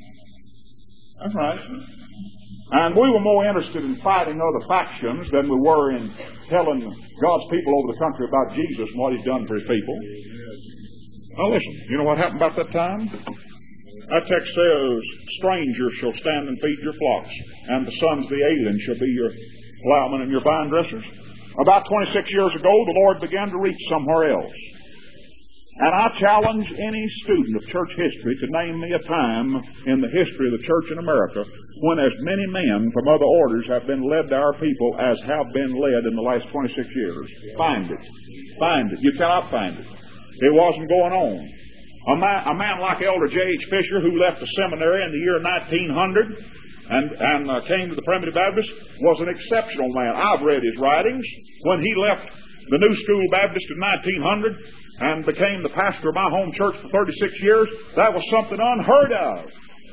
That's right. And we were more interested in fighting other factions than we were in telling God's people over the country about Jesus and what He's done for His people. Now listen, you know what happened about that time? That text says, strangers shall stand and feed your flocks, and the sons of the alien shall be your plowmen and your vine dressers. About twenty-six years ago, the Lord began to reach somewhere else. And I challenge any student of church history to name me a time in the history of the church in America when as many men from other orders have been led to our people as have been led in the last twenty-six years. Find it. Find it. You cannot find it. It wasn't going on. A man, a man like Elder J H Fisher, who left the seminary in the year nineteen hundred, and, and uh, came to the Primitive Baptist, was an exceptional man. I've read his writings. When he left the New School Baptist in nineteen hundred and became the pastor of my home church for thirty-six years, that was something unheard of.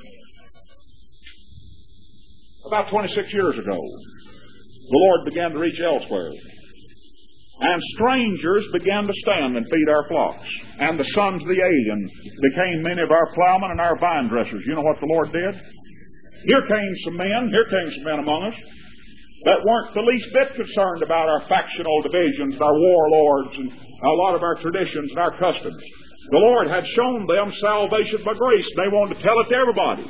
About twenty-six years ago, the Lord began to reach elsewhere. And strangers began to stand and feed our flocks. And the sons of the alien became many of our plowmen and our vine dressers. You know what the Lord did? Here came some men, here came some men among us that weren't the least bit concerned about our factional divisions, our warlords, and a lot of our traditions and our customs. The Lord had shown them salvation by grace, and they wanted to tell it to everybody.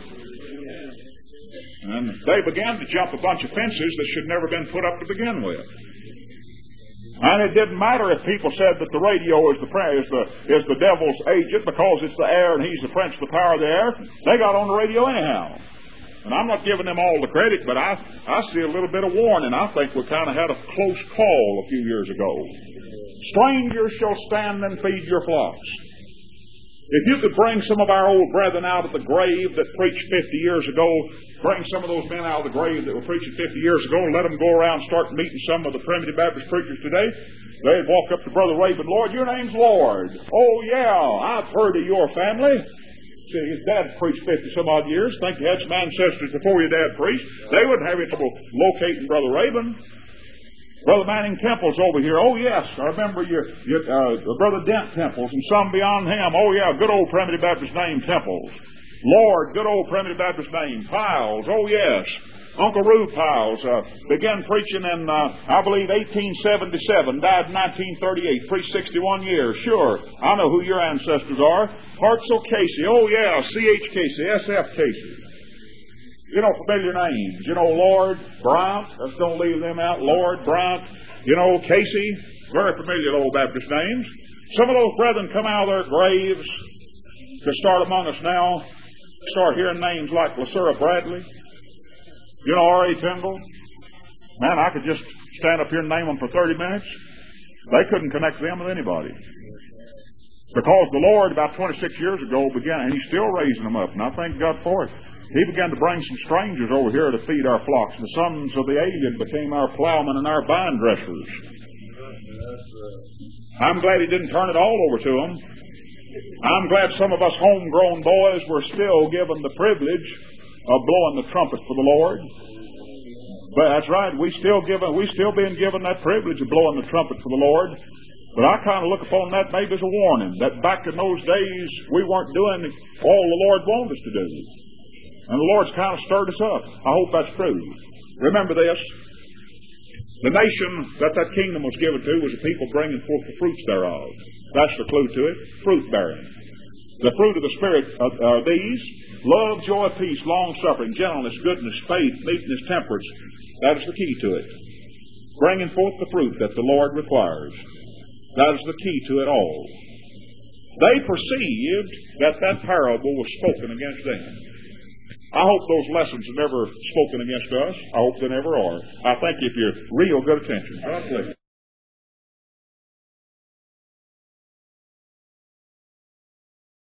And they began to jump a bunch of fences that should never have been put up to begin with. And it didn't matter if people said that the radio is the is the is the devil's agent because it's the air and he's the prince of the power of the air. They got on the radio anyhow. And I'm not giving them all the credit, but I I see a little bit of warning. I think we kind of had a close call a few years ago. Strangers shall stand and feed your flocks. If you could bring some of our old brethren out of the grave that preached fifty years ago, bring some of those men out of the grave that were preaching fifty years ago and let them go around and start meeting some of the Primitive Baptist preachers today, they'd walk up to Brother Raven, Lord, your name's Lord. Oh, yeah, I've heard of your family. See, his dad preached fifty some odd years. Think you had some ancestors before your dad preached. They wouldn't have any trouble locating Brother Raven. Brother Manning Temple's over here. Oh, yes, I remember your, your uh, Brother Dent Temples and some beyond him. Oh, yeah, good old Primitive Baptist name Temples. Lord, good old Primitive Baptist name. Piles, oh, yes. Uncle Rube Piles uh, began preaching in, uh, I believe, eighteen seventy-seven, died in nineteen thirty-eight, preached sixty-one years. Sure, I know who your ancestors are. Hartzell Casey, oh, yeah, C H Casey, S F Casey. You know, familiar names. You know, Lord, Bryant. Let's don't leave them out. Lord, Bryant. You know, Casey. Very familiar old Baptist names. Some of those brethren come out of their graves to start among us now. Start hearing names like Lucera Bradley. You know, R A Tyndall. Man, I could just stand up here and name them for thirty minutes. They couldn't connect them with anybody. Because the Lord, about twenty-six years ago, began, and He's still raising them up, and I thank God for it. He began to bring some strangers over here to feed our flocks. The sons of the alien became our plowmen and our vine dressers. I'm glad He didn't turn it all over to them. I'm glad some of us homegrown boys were still given the privilege of blowing the trumpet for the Lord. But that's right, we still given, we still being given that privilege of blowing the trumpet for the Lord. But I kind of look upon that maybe as a warning that back in those days we weren't doing all the Lord wanted us to do. And the Lord's kind of stirred us up. I hope that's true. Remember this. The nation that that kingdom was given to was a people bringing forth the fruits thereof. That's the clue to it. Fruit bearing. The fruit of the Spirit are, are these: love, joy, peace, long-suffering, gentleness, goodness, faith, meekness, temperance. That is the key to it. Bringing forth the fruit that the Lord requires. That is the key to it all. They perceived that that parable was spoken against them. I hope those lessons are never spoken against us. I hope they never are. I thank you for your real good attention. God bless you.